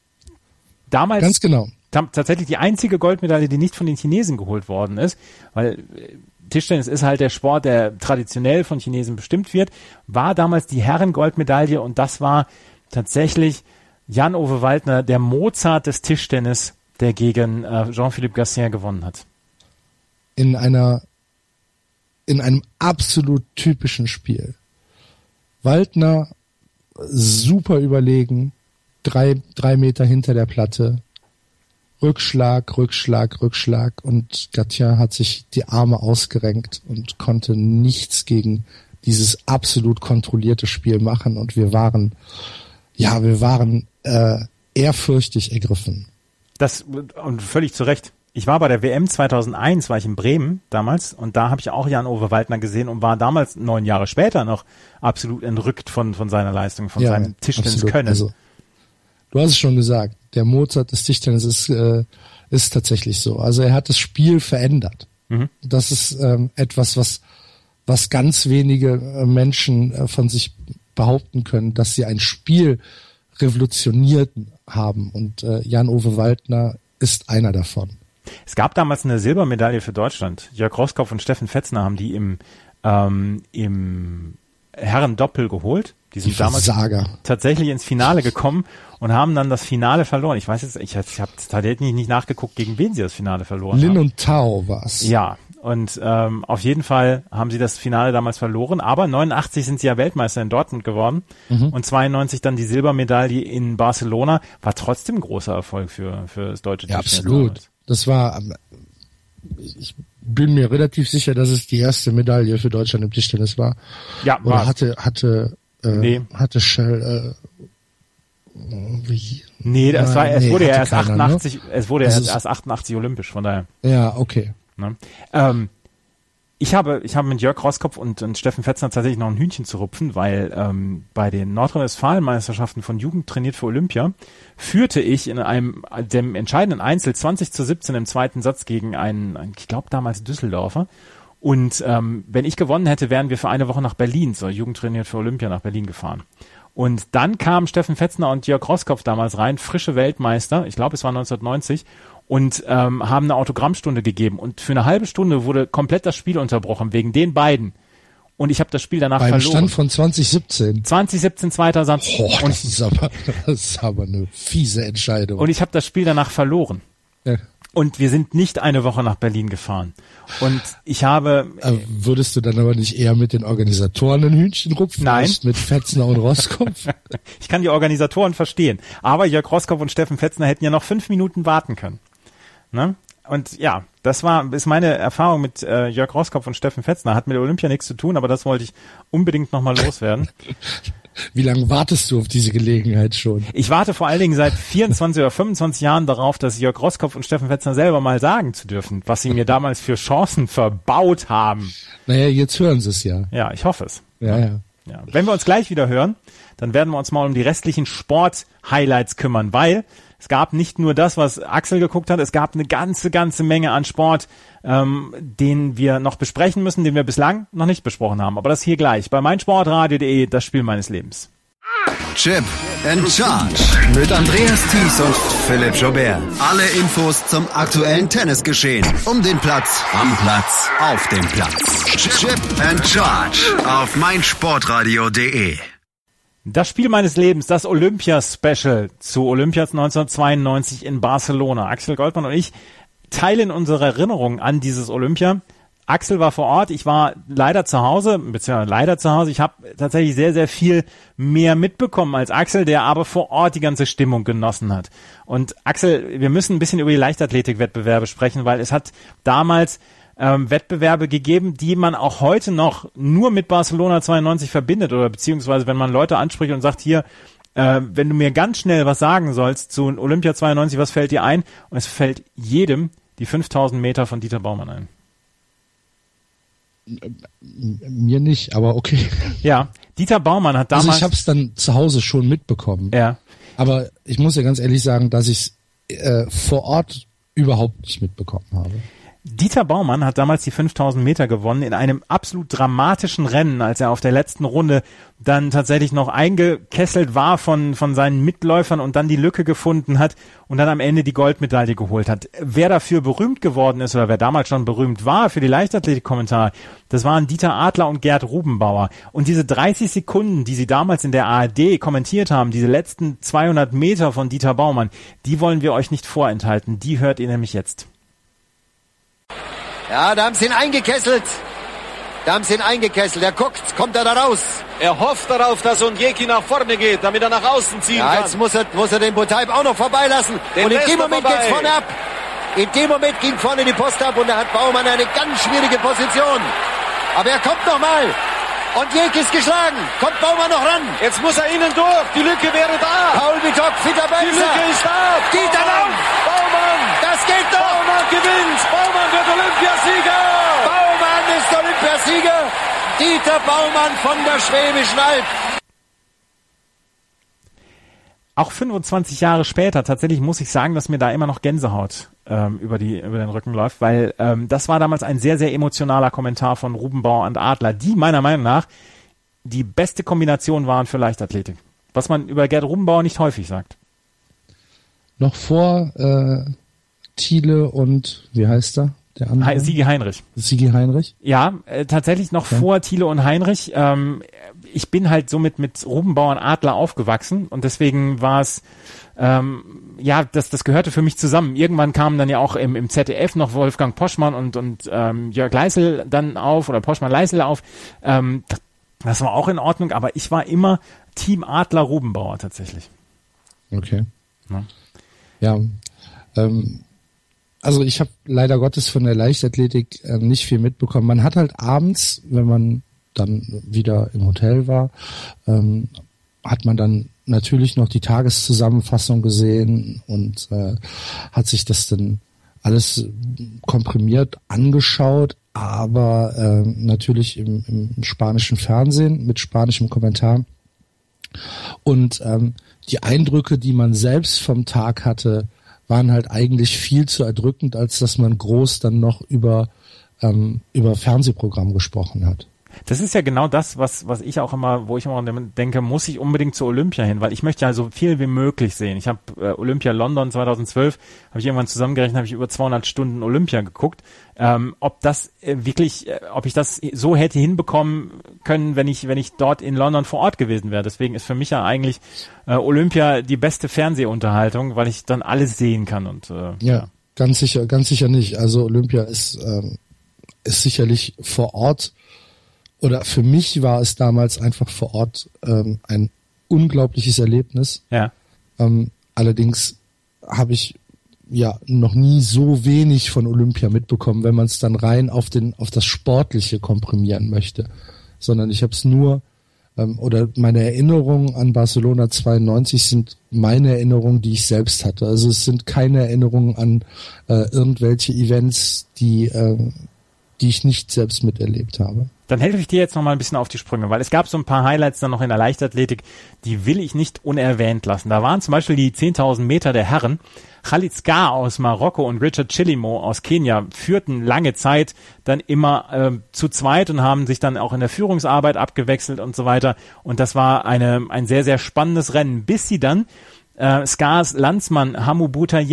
[SPEAKER 3] Damals
[SPEAKER 4] Ganz genau.
[SPEAKER 3] T- tatsächlich die einzige Goldmedaille, die nicht von den Chinesen geholt worden ist, weil äh, Tischtennis ist halt der Sport, der traditionell von Chinesen bestimmt wird, war damals die Herren-Goldmedaille und das war tatsächlich Jan-Ove Waldner, der Mozart des Tischtennis, der gegen äh, Jean-Philippe Garcien gewonnen hat.
[SPEAKER 4] In einer, in einem absolut typischen Spiel. Waldner super überlegen, drei, drei Meter hinter der Platte, Rückschlag, Rückschlag, Rückschlag und Gatien hat sich die Arme ausgerenkt und konnte nichts gegen dieses absolut kontrollierte Spiel machen und wir waren, ja, wir waren äh, ehrfürchtig ergriffen.
[SPEAKER 3] Das, und völlig zu Recht. Ich war bei der W M zweitausendeins, war ich in Bremen damals und da habe ich auch Jan-Ove Waldner gesehen und war damals neun Jahre später noch absolut entrückt von von seiner Leistung, von
[SPEAKER 4] ja,
[SPEAKER 3] seinem Tischtennis-Können.
[SPEAKER 4] Also, du hast es schon gesagt, der Mozart des Tischtennis ist, äh, ist tatsächlich so. Also er hat das Spiel verändert. Mhm. Das ist ähm, etwas, was, was ganz wenige äh, Menschen äh, von sich behaupten können, dass sie ein Spiel revolutioniert haben. Und äh, Jan-Ove Waldner ist einer davon.
[SPEAKER 3] Es gab damals eine Silbermedaille für Deutschland. Jörg Roskopf und Steffen Fetzner haben die im, ähm, im Herren-Doppel geholt. Die sind
[SPEAKER 4] Die
[SPEAKER 3] damals
[SPEAKER 4] Versager.
[SPEAKER 3] tatsächlich ins Finale gekommen und haben dann das Finale verloren. Ich weiß jetzt, ich, ich habe tatsächlich nicht nachgeguckt, gegen wen sie das Finale verloren
[SPEAKER 4] Lin
[SPEAKER 3] haben.
[SPEAKER 4] und Tao war's.
[SPEAKER 3] Ja, und ähm, auf jeden Fall haben sie das Finale damals verloren, aber neunundachtzig sind sie ja Weltmeister in Dortmund geworden mhm. und zweiundneunzig dann die Silbermedaille in Barcelona. War trotzdem ein großer Erfolg für, für das deutsche Team.
[SPEAKER 4] Ja, absolut. Das war, ich bin mir relativ sicher, dass es die erste Medaille für Deutschland im Tischtennis war.
[SPEAKER 3] Ja,
[SPEAKER 4] Oder
[SPEAKER 3] war.
[SPEAKER 4] hatte, hatte, äh, nee. hatte Shell, äh, wie?
[SPEAKER 3] Nee, das war, es
[SPEAKER 4] nee,
[SPEAKER 3] wurde ja erst
[SPEAKER 4] keiner,
[SPEAKER 3] achtundachtzig,
[SPEAKER 4] ne?
[SPEAKER 3] es wurde ja
[SPEAKER 4] also
[SPEAKER 3] erst, erst achtundachtzig olympisch, von daher.
[SPEAKER 4] Ja, okay.
[SPEAKER 3] Ne? Ähm, ich habe, ich habe mit Jörg Roskopf und, und Steffen Fetzner tatsächlich noch ein Hühnchen zu rupfen, weil ähm, bei den Nordrhein-Westfalen-Meisterschaften von Jugend trainiert für Olympia führte ich in einem dem entscheidenden Einzel zwanzig zu siebzehn im zweiten Satz gegen einen, einen ich glaube damals Düsseldorfer. Und ähm, wenn ich gewonnen hätte, wären wir für eine Woche nach Berlin, so Jugend trainiert für Olympia nach Berlin gefahren. Und dann kamen Steffen Fetzner und Jörg Roskopf damals rein, frische Weltmeister, ich glaube es war neunzehnhundertneunzig, und ähm, haben eine Autogrammstunde gegeben. Und für eine halbe Stunde wurde komplett das Spiel unterbrochen, wegen den beiden. Und ich habe das Spiel danach
[SPEAKER 4] Beim
[SPEAKER 3] verloren.
[SPEAKER 4] Stand von zwanzig siebzehn.
[SPEAKER 3] zwanzig siebzehn, zweiter Satz.
[SPEAKER 4] Boah,
[SPEAKER 3] und,
[SPEAKER 4] das ist aber, das ist aber eine fiese Entscheidung.
[SPEAKER 3] Und ich habe das Spiel danach verloren.
[SPEAKER 4] Ja.
[SPEAKER 3] Und wir sind nicht eine Woche nach Berlin gefahren. Und ich habe...
[SPEAKER 4] Äh, würdest du dann aber nicht eher mit den Organisatoren ein Hühnchen rupfen?
[SPEAKER 3] Nein.
[SPEAKER 4] Als mit Fetzner und Roskopf?
[SPEAKER 3] Ich kann die Organisatoren verstehen. Aber Jörg Roskopf und Steffen Fetzner hätten ja noch fünf Minuten warten können. Ne? Und ja, das war ist meine Erfahrung mit äh, Jörg Roskopf und Steffen Fetzner. Hat mit der Olympia nichts zu tun, aber das wollte ich unbedingt nochmal loswerden.
[SPEAKER 4] Wie lange wartest du auf diese Gelegenheit schon?
[SPEAKER 3] Ich warte vor allen Dingen seit vierundzwanzig oder fünfundzwanzig Jahren darauf, dass Jörg Roskopf und Steffen Fetzner selber mal sagen zu dürfen, was sie mir damals für Chancen verbaut haben.
[SPEAKER 4] Naja, jetzt hören sie es ja.
[SPEAKER 3] Ja, ich hoffe es.
[SPEAKER 4] Ja, ja.
[SPEAKER 3] Ja. Wenn wir uns gleich wieder hören, dann werden wir uns mal um die restlichen Sport-Highlights kümmern, weil es gab nicht nur das, was Axel geguckt hat, es gab eine ganze, ganze Menge an Sport, ähm, den wir noch besprechen müssen, den wir bislang noch nicht besprochen haben. Aber das hier gleich bei meinsportradio punkt de, das Spiel meines Lebens.
[SPEAKER 1] Chip and Charge mit Andreas Thies und Philipp Joubert. Alle Infos zum aktuellen Tennisgeschehen. Um den Platz, am Platz, auf dem Platz. Chip and Charge auf meinsportradio punkt de.
[SPEAKER 3] Das Spiel meines Lebens, das Olympia-Special zu Olympias neunzehnhundertzweiundneunzig in Barcelona. Axel Goldmann und ich teilen unsere Erinnerungen an dieses Olympia Axel war vor Ort, ich war leider zu Hause, beziehungsweise leider zu Hause. Ich habe tatsächlich sehr, sehr viel mehr mitbekommen als Axel, der aber vor Ort die ganze Stimmung genossen hat. Und Axel, wir müssen ein bisschen über die Leichtathletik-Wettbewerbe sprechen, weil es hat damals ähm, Wettbewerbe gegeben, die man auch heute noch nur mit Barcelona zweiundneunzig verbindet, oder beziehungsweise wenn man Leute anspricht und sagt, hier, äh, wenn du mir ganz schnell was sagen sollst zu Olympia zweiundneunzig, was fällt dir ein? Und es fällt jedem die fünftausend Meter von Dieter Baumann ein.
[SPEAKER 4] Mir nicht, aber okay.
[SPEAKER 3] Ja, Dieter Baumann hat damals...
[SPEAKER 4] Also ich habe es dann zu Hause schon mitbekommen.
[SPEAKER 3] Ja.
[SPEAKER 4] Aber ich muss ja ganz ehrlich sagen, dass ich es äh, vor Ort überhaupt nicht mitbekommen habe.
[SPEAKER 3] Dieter Baumann hat damals die fünftausend Meter gewonnen in einem absolut dramatischen Rennen, als er auf der letzten Runde dann tatsächlich noch eingekesselt war von von seinen Mitläufern und dann die Lücke gefunden hat und dann am Ende die Goldmedaille geholt hat. Wer dafür berühmt geworden ist oder wer damals schon berühmt war für die Leichtathletik-Kommentare, das waren Dieter Adler und Gerd Rubenbauer. Und diese dreißig Sekunden, die sie damals in der A R D kommentiert haben, diese letzten zweihundert Meter von Dieter Baumann, die wollen wir euch nicht vorenthalten. Die hört ihr nämlich jetzt.
[SPEAKER 6] Ja, da haben sie ihn eingekesselt. Da haben sie ihn eingekesselt. Er guckt, kommt er da raus.
[SPEAKER 7] Er hofft darauf, dass Ondieki nach vorne geht, damit er nach außen ziehen
[SPEAKER 6] ja,
[SPEAKER 7] kann.
[SPEAKER 6] Jetzt muss er, muss er den Botaib auch noch vorbeilassen.
[SPEAKER 7] Den
[SPEAKER 6] und in dem Moment
[SPEAKER 7] vorbei.
[SPEAKER 6] geht's vorne ab. In dem Moment ging vorne die Post ab und da hat Baumann eine ganz schwierige Position. Aber er kommt noch mal. Ondieki ist geschlagen. Kommt Baumann noch ran.
[SPEAKER 7] Jetzt muss er innen durch. Die Lücke wäre da.
[SPEAKER 6] Paul Bitok, fitter Bölzer.
[SPEAKER 7] Die Lücke ist da.
[SPEAKER 6] Dieter Lauf.
[SPEAKER 7] Baumann.
[SPEAKER 6] Das geht doch.
[SPEAKER 7] Baumann gewinnt. Baumann wird Olympiasieger.
[SPEAKER 6] Baumann ist Olympiasieger. Dieter Baumann von der Schwäbischen Alb.
[SPEAKER 3] Auch fünfundzwanzig Jahre später, tatsächlich muss ich sagen, dass mir da immer noch Gänsehaut ähm, über die über den Rücken läuft, weil ähm, das war damals ein sehr, sehr emotionaler Kommentar von Rubenbauer und Adler, die meiner Meinung nach die beste Kombination waren für Leichtathletik, was man über Gerd Rubenbauer nicht häufig sagt.
[SPEAKER 4] Noch vor äh, Thiele und, wie heißt er? Der andere?
[SPEAKER 3] He- Sigi Heinrich.
[SPEAKER 4] Sigi Heinrich?
[SPEAKER 3] Ja, äh, tatsächlich noch
[SPEAKER 4] ja.
[SPEAKER 3] vor Thiele und Heinrich. Ähm, ich bin halt somit mit Rubenbauer und Adler aufgewachsen und deswegen war es, ähm, ja, das, das gehörte für mich zusammen. Irgendwann kamen dann ja auch im, im Z D F noch Wolfgang Poschmann und, und ähm, Jörg Leisel dann auf oder Poschmann-Leisel auf. Ähm, das, das war auch in Ordnung, aber ich war immer Team Adler-Rubenbauer tatsächlich.
[SPEAKER 4] Okay.
[SPEAKER 3] Ja,
[SPEAKER 4] ja ähm, also ich habe leider Gottes von der Leichtathletik äh, nicht viel mitbekommen. Man hat halt abends, wenn man dann wieder im Hotel war, ähm, hat man dann natürlich noch die Tageszusammenfassung gesehen und äh, hat sich das dann alles komprimiert angeschaut, aber äh, natürlich im, im spanischen Fernsehen mit spanischem Kommentar. Und ähm, die Eindrücke, die man selbst vom Tag hatte, waren halt eigentlich viel zu erdrückend, als dass man groß dann noch über ähm, über Fernsehprogramm gesprochen hat.
[SPEAKER 3] Das ist ja genau das, was was ich auch immer, wo ich immer denke, muss ich unbedingt zur Olympia hin, weil ich möchte ja so viel wie möglich sehen. Ich habe äh, Olympia London zweitausendzwölf, habe ich irgendwann zusammengerechnet, habe ich über zweihundert Stunden Olympia geguckt. Ähm, ob das äh, wirklich, äh, ob ich das so hätte hinbekommen können, wenn ich wenn ich dort in London vor Ort gewesen wäre. Deswegen ist für mich ja eigentlich äh, Olympia die beste Fernsehunterhaltung, weil ich dann alles sehen kann und äh,
[SPEAKER 4] ja,
[SPEAKER 3] ja,
[SPEAKER 4] ganz sicher, ganz sicher nicht. Also Olympia ist ähm, ist sicherlich vor Ort. Oder für mich war es damals einfach vor Ort ähm, ein unglaubliches Erlebnis.
[SPEAKER 3] Ja.
[SPEAKER 4] Ähm, allerdings habe ich ja noch nie so wenig von Olympia mitbekommen, wenn man es dann rein auf den auf das Sportliche komprimieren möchte. Sondern ich habe es nur ähm, oder meine Erinnerungen an Barcelona zweiundneunzig sind meine Erinnerungen, die ich selbst hatte. Also es sind keine Erinnerungen an äh, irgendwelche Events, die äh, die ich nicht selbst miterlebt habe.
[SPEAKER 3] Dann helfe ich dir jetzt noch mal ein bisschen auf die Sprünge, weil es gab so ein paar Highlights dann noch in der Leichtathletik, die will ich nicht unerwähnt lassen. Da waren zum Beispiel die zehntausend Meter der Herren. Khalid Skar aus Marokko und Richard Chilimo aus Kenia führten lange Zeit dann immer äh, zu zweit und haben sich dann auch in der Führungsarbeit abgewechselt und so weiter. Und das war eine ein sehr, sehr spannendes Rennen, bis sie dann äh, Skars Landsmann Hamou Boutayeb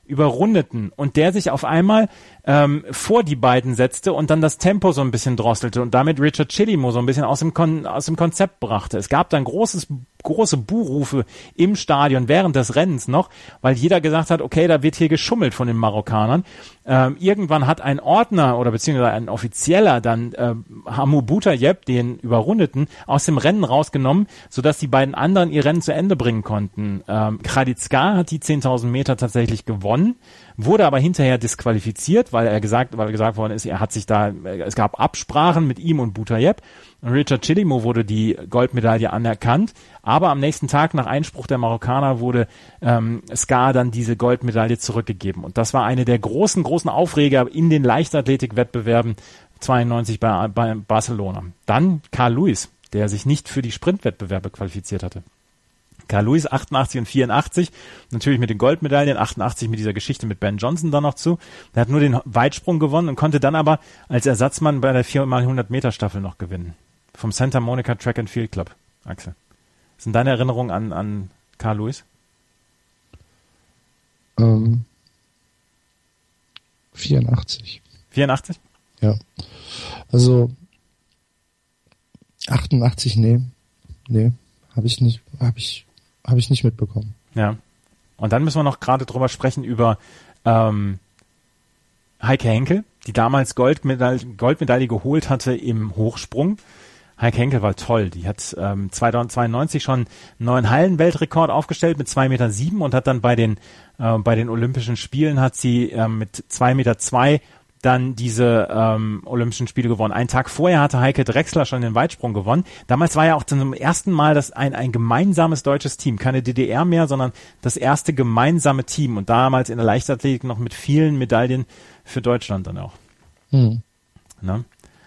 [SPEAKER 3] überrundeten und der sich auf einmal ähm, vor die beiden setzte und dann das Tempo so ein bisschen drosselte und damit Richard Chilimo so ein bisschen aus dem Kon- aus dem Konzept brachte. Es gab dann großes große Buhrufe im Stadion während des Rennens noch, weil jeder gesagt hat, okay, da wird hier geschummelt von den Marokkanern. Ähm, irgendwann hat ein Ordner oder beziehungsweise ein Offizieller dann äh, Hamou Boutayeb, den Überrundeten, aus dem Rennen rausgenommen, sodass die beiden anderen ihr Rennen zu Ende bringen konnten. Ähm, Kradicka hat die zehntausend Meter tatsächlich gewonnen, wurde aber hinterher disqualifiziert, weil er gesagt, weil gesagt worden ist, er hat sich da, es gab Absprachen mit ihm und Boutayeb. Und Richard Chilimo wurde die Goldmedaille anerkannt, aber am nächsten Tag nach Einspruch der Marokkaner wurde ähm, Ska dann diese Goldmedaille zurückgegeben. Und das war eine der großen, großen Aufreger in den Leichtathletikwettbewerben zweiundneunzig bei, bei Barcelona. Dann Carl Lewis, der sich nicht für die Sprintwettbewerbe qualifiziert hatte. Carl Lewis achtundachtzig und vierundachtzig, natürlich mit den Goldmedaillen, achtundachtzig mit dieser Geschichte mit Ben Johnson dann noch zu. Der hat nur den Weitsprung gewonnen und konnte dann aber als Ersatzmann bei der vier mal hundert Meter Staffel noch gewinnen. Vom Santa Monica Track and Field Club. Axel, was sind deine Erinnerungen an, an Carl Lewis?
[SPEAKER 4] Ähm, vierundachtzig.
[SPEAKER 3] vierundachtzig?
[SPEAKER 4] Ja. Also achtundachtzig, nee. Nee, habe ich nicht, habe ich, habe ich nicht mitbekommen.
[SPEAKER 3] Ja. Und dann müssen wir noch gerade drüber sprechen über ähm, Heike Henkel, die damals Goldmedaille, Goldmedaille geholt hatte im Hochsprung. Heike Henkel war toll. Die hat ähm, zweitausendzweiundneunzig schon einen neuen Hallenweltrekord aufgestellt mit zwei Meter sieben und hat dann bei den äh, bei den Olympischen Spielen hat sie äh, mit zwei Meter zwei dann diese ähm, Olympischen Spiele gewonnen. Einen Tag vorher hatte Heike Drechsler schon den Weitsprung gewonnen. Damals war ja auch zum ersten Mal das ein ein gemeinsames deutsches Team, keine D D R mehr, sondern das erste gemeinsame Team und damals in der Leichtathletik noch mit vielen Medaillen für Deutschland dann auch.
[SPEAKER 4] Hm.
[SPEAKER 3] Ne?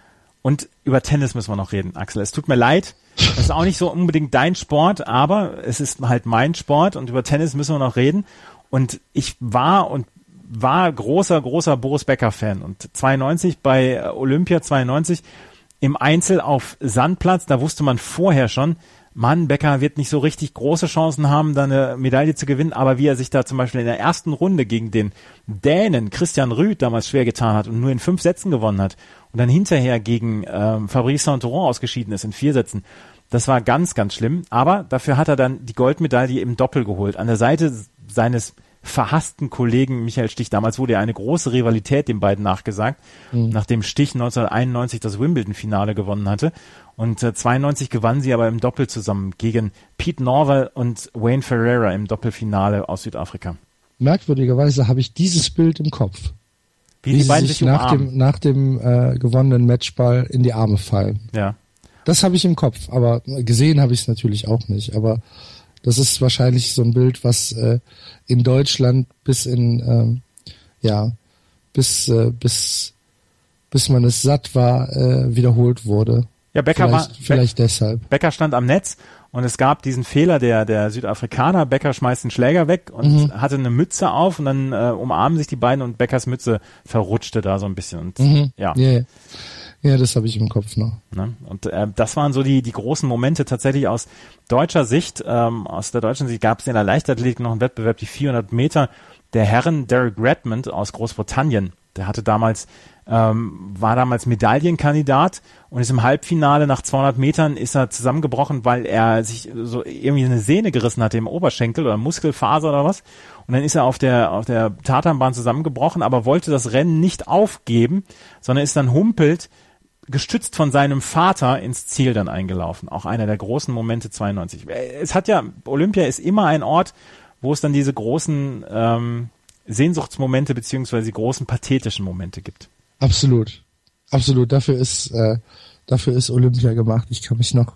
[SPEAKER 3] Und über Tennis müssen wir noch reden, Axel. Es tut mir leid, das ist auch nicht so unbedingt dein Sport, aber es ist halt mein Sport und über Tennis müssen wir noch reden. Und ich war und war großer, großer Boris Becker-Fan. Und zweiundneunzig bei Olympia zweiundneunzig im Einzel auf Sandplatz, da wusste man vorher schon, Mann, Becker wird nicht so richtig große Chancen haben, da eine Medaille zu gewinnen, aber wie er sich da zum Beispiel in der ersten Runde gegen den Dänen Christian Rüth damals schwer getan hat und nur in fünf Sätzen gewonnen hat und dann hinterher gegen ähm, Fabrice Saint-Ouen ausgeschieden ist in vier Sätzen, das war ganz, ganz schlimm. Aber dafür hat er dann die Goldmedaille im Doppel geholt, an der Seite seines verhassten Kollegen Michael Stich. Damals wurde ja eine große Rivalität den beiden nachgesagt, mhm. nachdem Stich neunzehnhunderteinundneunzig das Wimbledon-Finale gewonnen hatte. Und äh, zweiundneunzig gewann sie aber im Doppel zusammen gegen Pete Norwell und Wayne Ferreira im Doppelfinale aus Südafrika.
[SPEAKER 4] Merkwürdigerweise habe ich dieses Bild im Kopf.
[SPEAKER 3] Wie,
[SPEAKER 4] wie
[SPEAKER 3] die
[SPEAKER 4] sie
[SPEAKER 3] beiden
[SPEAKER 4] sich
[SPEAKER 3] sich
[SPEAKER 4] nach
[SPEAKER 3] umarmen.
[SPEAKER 4] dem, nach dem äh, gewonnenen Matchball in die Arme fallen.
[SPEAKER 3] Ja.
[SPEAKER 4] Das habe ich im Kopf, aber gesehen habe ich es natürlich auch nicht. Aber das ist wahrscheinlich so ein Bild, was äh, in Deutschland bis in ähm, ja bis äh, bis bis man es satt war äh, wiederholt wurde.
[SPEAKER 3] Ja, Becker
[SPEAKER 4] vielleicht,
[SPEAKER 3] war
[SPEAKER 4] vielleicht deshalb.
[SPEAKER 3] Becker stand am Netz und es gab diesen Fehler der der Südafrikaner. Becker schmeißt den Schläger weg und
[SPEAKER 4] Mhm.
[SPEAKER 3] hatte eine Mütze auf und dann äh, umarmen sich die beiden und Beckers Mütze verrutschte da so ein bisschen und
[SPEAKER 4] Mhm.
[SPEAKER 3] ja.
[SPEAKER 4] Yeah. Ja, das habe ich im Kopf noch.
[SPEAKER 3] Ne? Und äh, das waren so die die großen Momente tatsächlich aus deutscher Sicht. Ähm, aus der deutschen Sicht gab es in der Leichtathletik noch einen Wettbewerb, die vierhundert Meter der Herren. Derek Redmond aus Großbritannien, der hatte damals ähm, war damals Medaillenkandidat und ist im Halbfinale nach zweihundert Metern ist er zusammengebrochen, weil er sich so irgendwie eine Sehne gerissen hatte im Oberschenkel oder Muskelfaser oder was. Und dann ist er auf der auf der Tatanbahn zusammengebrochen, aber wollte das Rennen nicht aufgeben, sondern ist dann humpelt gestützt von seinem Vater ins Ziel dann eingelaufen. Auch einer der großen Momente zweiundneunzig. Es hat ja, Olympia ist immer ein Ort, wo es dann diese großen ähm, Sehnsuchtsmomente beziehungsweise die großen pathetischen Momente gibt.
[SPEAKER 4] Absolut. Absolut. Dafür ist, äh, dafür ist Olympia gemacht. Ich kann mich noch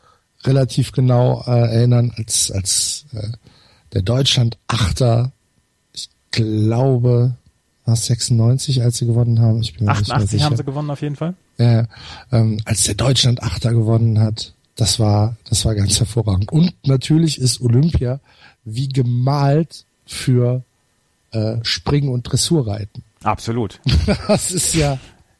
[SPEAKER 4] relativ genau äh, erinnern, als, als äh, der Deutschland-Achter, ich glaube, war es sechsundneunzig, als sie gewonnen haben. Ich bin mir nicht mehr
[SPEAKER 3] achtundachtzig
[SPEAKER 4] sicher.
[SPEAKER 3] haben sie gewonnen auf jeden Fall.
[SPEAKER 4] Ja, ähm, als der Deutschland-Achter gewonnen hat, das war, das war ganz hervorragend. Und natürlich ist Olympia wie gemalt für äh, Springen und Dressurreiten.
[SPEAKER 3] Absolut.
[SPEAKER 4] Das ist ja,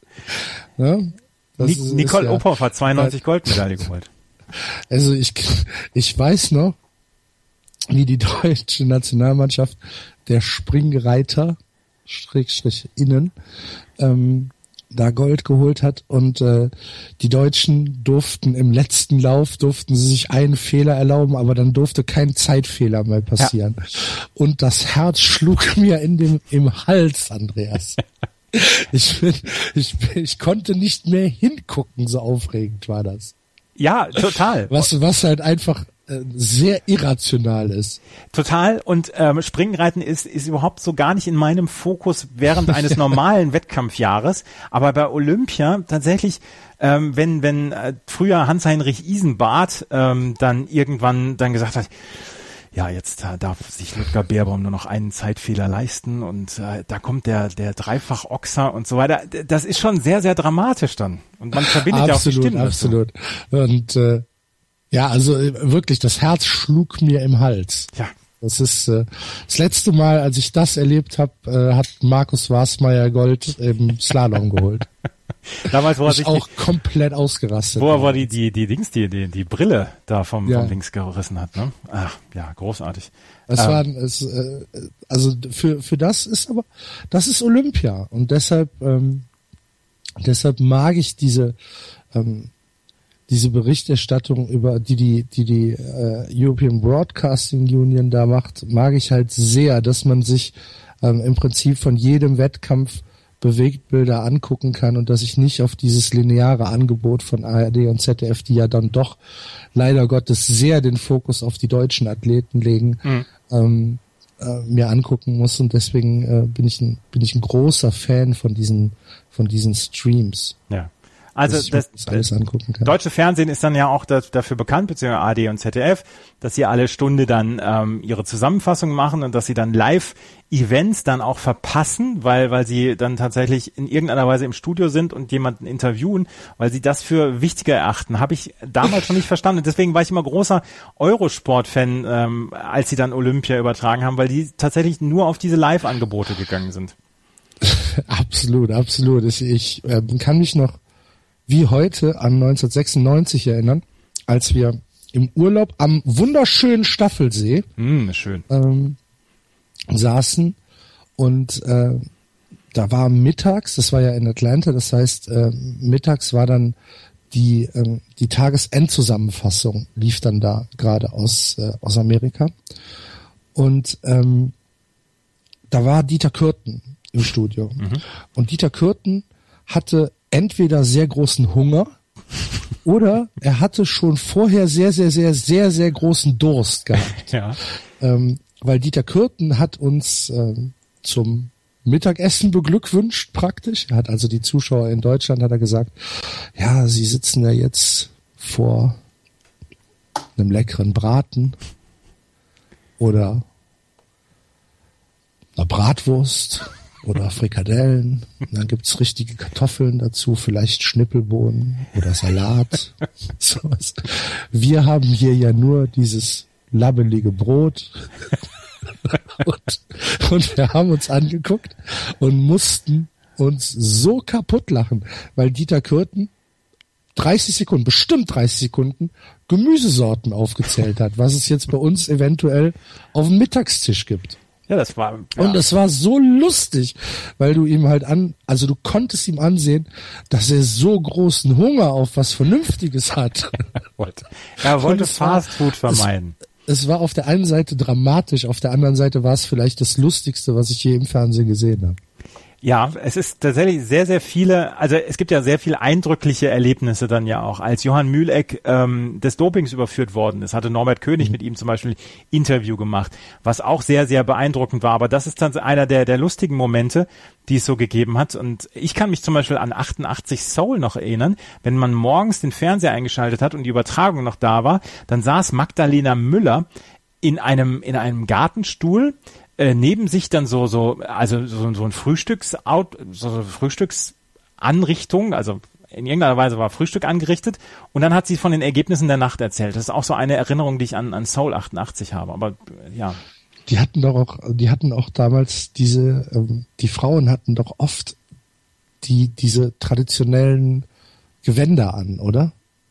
[SPEAKER 4] ne? Das
[SPEAKER 3] Ni-
[SPEAKER 4] ist,
[SPEAKER 3] Nicole
[SPEAKER 4] ist ja,
[SPEAKER 3] Ophoff hat zweiundneunzig Goldmedaille geholt.
[SPEAKER 4] Also ich, ich weiß noch, wie die deutsche Nationalmannschaft der Springreiter, Schrägstrich innen, ähm, da Gold geholt hat und äh, die Deutschen durften im letzten Lauf, durften sie sich einen Fehler erlauben, aber dann durfte kein Zeitfehler mehr passieren. Ja. Und das Herz schlug mir in dem im Hals, Andreas. ich, bin, ich, bin, ich konnte nicht mehr hingucken, so aufregend war das.
[SPEAKER 3] Ja, total.
[SPEAKER 4] Was, was halt einfach sehr irrational ist.
[SPEAKER 3] Total. Und ähm, Springreiten ist ist überhaupt so gar nicht in meinem Fokus während eines normalen Wettkampfjahres. Aber bei Olympia tatsächlich, ähm, wenn wenn äh, früher Hans-Heinrich Isenbarth ähm, dann irgendwann dann gesagt hat, ja, jetzt äh, darf sich Ludger Beerbaum nur noch einen Zeitfehler leisten und äh, da kommt der der Dreifach-Ochser und so weiter. Das ist schon sehr, sehr dramatisch dann. Und man verbindet
[SPEAKER 4] absolut,
[SPEAKER 3] ja auch die Stimmen.
[SPEAKER 4] Absolut, absolut. Und äh, ja, also wirklich, das Herz schlug mir im Hals.
[SPEAKER 3] Ja.
[SPEAKER 4] Das ist äh, das letzte Mal, als ich das erlebt habe, äh, hat Markus Wasmeier Gold im Slalom geholt.
[SPEAKER 3] Damals, wo er sich
[SPEAKER 4] auch die, komplett ausgerastet.
[SPEAKER 3] Wo er war die die die Dings, die die die Brille da vom
[SPEAKER 4] ja.
[SPEAKER 3] vom Links gerissen hat, ne? Ach, ja, großartig.
[SPEAKER 4] Es
[SPEAKER 3] ähm.
[SPEAKER 4] war es, äh, also für für das ist aber das ist Olympia und deshalb ähm, deshalb mag ich diese ähm, diese Berichterstattung über die die die die äh, European Broadcasting Union da macht, mag ich halt sehr, dass man sich ähm, im Prinzip von jedem Wettkampf Bewegtbilder angucken kann und dass ich nicht auf dieses lineare Angebot von A R D und Z D F, die ja dann doch leider Gottes sehr den Fokus auf die deutschen Athleten legen, mhm. ähm, äh, mir angucken muss und deswegen äh, bin ich ein bin ich ein großer Fan von diesen von diesen Streams.
[SPEAKER 3] Ja. Also das,
[SPEAKER 4] das alles angucken kann.
[SPEAKER 3] Deutsche Fernsehen ist dann ja auch da, dafür bekannt, beziehungsweise A R D und Z D F, dass sie alle Stunde dann ähm, ihre Zusammenfassung machen und dass sie dann Live-Events dann auch verpassen, weil weil sie dann tatsächlich in irgendeiner Weise im Studio sind und jemanden interviewen, weil sie das für wichtiger erachten. Habe ich damals schon nicht verstanden. Und deswegen war ich immer großer Eurosport-Fan, ähm, als sie dann Olympia übertragen haben, weil die tatsächlich nur auf diese Live-Angebote gegangen sind.
[SPEAKER 4] Absolut, absolut. Ich, ich äh, kann mich noch wie heute an neunzehnhundertsechsundneunzig erinnern, als wir im Urlaub am wunderschönen Staffelsee
[SPEAKER 3] mm, schön.
[SPEAKER 4] Ähm, saßen und äh, da war mittags, das war ja in Atlanta, das heißt äh, mittags war dann die äh, die Tagesendzusammenfassung lief dann da gerade aus äh, aus Amerika und ähm, da war Dieter Kürten im Studio mhm. und Dieter Kürten hatte entweder sehr großen Hunger oder er hatte schon vorher sehr, sehr, sehr, sehr, sehr großen Durst gehabt.
[SPEAKER 3] Ja.
[SPEAKER 4] Ähm, weil Dieter Kürten hat uns ähm, zum Mittagessen beglückwünscht praktisch. Er hat also die Zuschauer in Deutschland, hat er gesagt, ja, sie sitzen ja jetzt vor einem leckeren Braten oder einer Bratwurst oder Frikadellen, und dann gibt's richtige Kartoffeln dazu, vielleicht Schnippelbohnen oder Salat. Sowas. Wir haben hier ja nur dieses labbelige Brot und, und wir haben uns angeguckt und mussten uns so kaputt lachen, weil Dieter Kürten dreißig Sekunden, bestimmt dreißig Sekunden Gemüsesorten aufgezählt hat, was es jetzt bei uns eventuell auf dem Mittagstisch gibt.
[SPEAKER 3] Ja, das war, ja.
[SPEAKER 4] Und das war so lustig, weil du ihm halt an, also du konntest ihm ansehen, dass er so großen Hunger auf was Vernünftiges hat.
[SPEAKER 3] Er wollte Fast Food vermeiden.
[SPEAKER 4] Es, es war auf der einen Seite dramatisch, auf der anderen Seite war es vielleicht das Lustigste, was ich je im Fernsehen gesehen habe.
[SPEAKER 3] Ja, es ist tatsächlich sehr, sehr viele, also es gibt ja sehr viele eindrückliche Erlebnisse dann ja auch. Als Johann Mühlegg ähm, des Dopings überführt worden ist, hatte Norbert König mhm. mit ihm zum Beispiel Interview gemacht, was auch sehr, sehr beeindruckend war. Aber das ist dann einer der, der lustigen Momente, die es so gegeben hat. Und ich kann mich zum Beispiel an achtundachtzig Soul noch erinnern, wenn man morgens den Fernseher eingeschaltet hat und die Übertragung noch da war, dann saß Magdalena Müller in einem, in einem Gartenstuhl, Äh, neben sich dann so so also so, so ein Frühstücksout so, so Frühstücksanrichtung, also in irgendeiner Weise war Frühstück angerichtet und dann hat sie von den Ergebnissen der Nacht erzählt. Das ist auch so eine Erinnerung, die ich an an Soul achtundachtzig habe, aber ja.
[SPEAKER 4] Die hatten doch auch die hatten auch damals diese ähm, die Frauen hatten doch oft die diese traditionellen Gewänder an, oder?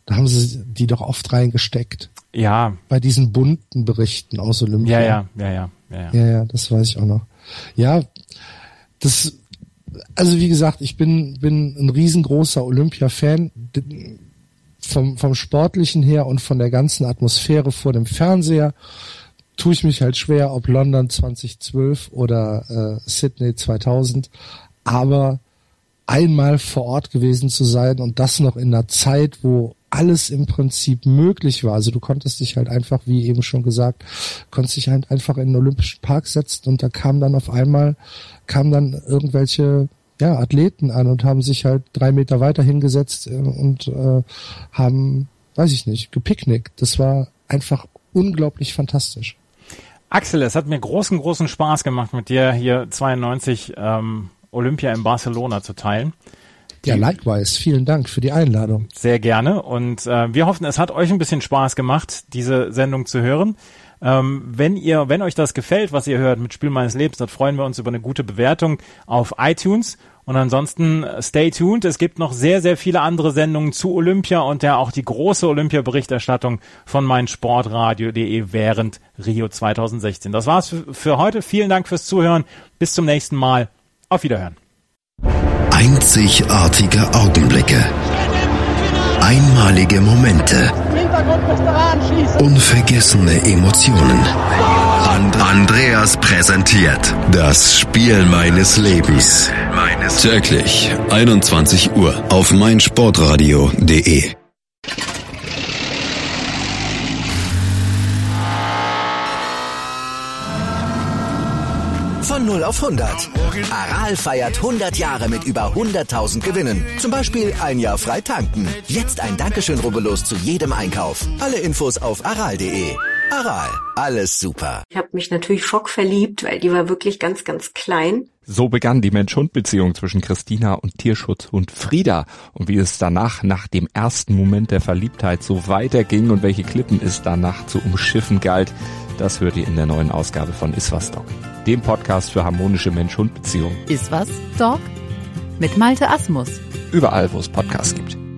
[SPEAKER 4] Da haben sie die doch oft reingesteckt.
[SPEAKER 3] Ja.
[SPEAKER 4] Bei diesen bunten Berichten aus Olympia.
[SPEAKER 3] Ja, ja, ja, ja, ja, ja.
[SPEAKER 4] Ja, ja, das weiß ich auch noch. Ja, das, also wie gesagt, ich bin, bin ein riesengroßer Olympia-Fan. Vom, vom Sportlichen her und von der ganzen Atmosphäre vor dem Fernseher tue ich mich halt schwer, ob London zweitausendzwölf oder äh, Sydney zweitausend. Aber einmal vor Ort gewesen zu sein und das noch in einer Zeit, wo alles im Prinzip möglich war. Also du konntest dich halt einfach, wie eben schon gesagt, konntest dich halt einfach in den Olympischen Park setzen und da kam dann auf einmal, kamen dann irgendwelche ja, Athleten an und haben sich halt drei Meter weiter hingesetzt und äh, haben, weiß ich nicht, gepicknickt. Das war einfach unglaublich fantastisch.
[SPEAKER 3] Axel, es hat mir großen, großen Spaß gemacht, mit dir hier zweiundneunzig ähm, Olympia in Barcelona zu teilen.
[SPEAKER 4] Ja, likewise. Vielen Dank für die Einladung.
[SPEAKER 3] Sehr gerne. Und äh, wir hoffen, es hat euch ein bisschen Spaß gemacht, diese Sendung zu hören. Ähm, wenn ihr, wenn euch das gefällt, was ihr hört mit Spiel meines Lebens, dann freuen wir uns über eine gute Bewertung auf iTunes. Und ansonsten stay tuned. Es gibt noch sehr, sehr viele andere Sendungen zu Olympia und ja auch die große Olympia-Berichterstattung von meinsportradio punkt de während Rio zweitausendsechzehn. Das war's für, für heute. Vielen Dank fürs Zuhören. Bis zum nächsten Mal. Auf Wiederhören.
[SPEAKER 2] Einzigartige Augenblicke. Einmalige Momente. Unvergessene Emotionen. And Andreas präsentiert das Spiel meines Lebens. Täglich einundzwanzig Uhr auf meinsportradio punkt de.
[SPEAKER 1] Von null auf hundert. Aral feiert hundert Jahre mit über hunderttausend Gewinnen. Zum Beispiel ein Jahr frei tanken. Jetzt ein Dankeschön, rubbellos zu jedem Einkauf. Alle Infos auf aral punkt de. Aral, alles super.
[SPEAKER 8] Ich habe mich natürlich schockverliebt, weil die war wirklich ganz, ganz klein.
[SPEAKER 5] So begann die Mensch-Hund-Beziehung zwischen Christina und Tierschutzhund Frieda. Und wie es danach, nach dem ersten Moment der Verliebtheit, so weiterging und welche Klippen es danach zu umschiffen galt, das hört ihr in der neuen Ausgabe von Iswas Dog, dem Podcast für harmonische Mensch-Hund-Beziehungen.
[SPEAKER 9] Iswas Dog? Mit Malte Asmus.
[SPEAKER 5] Überall, wo es Podcasts gibt.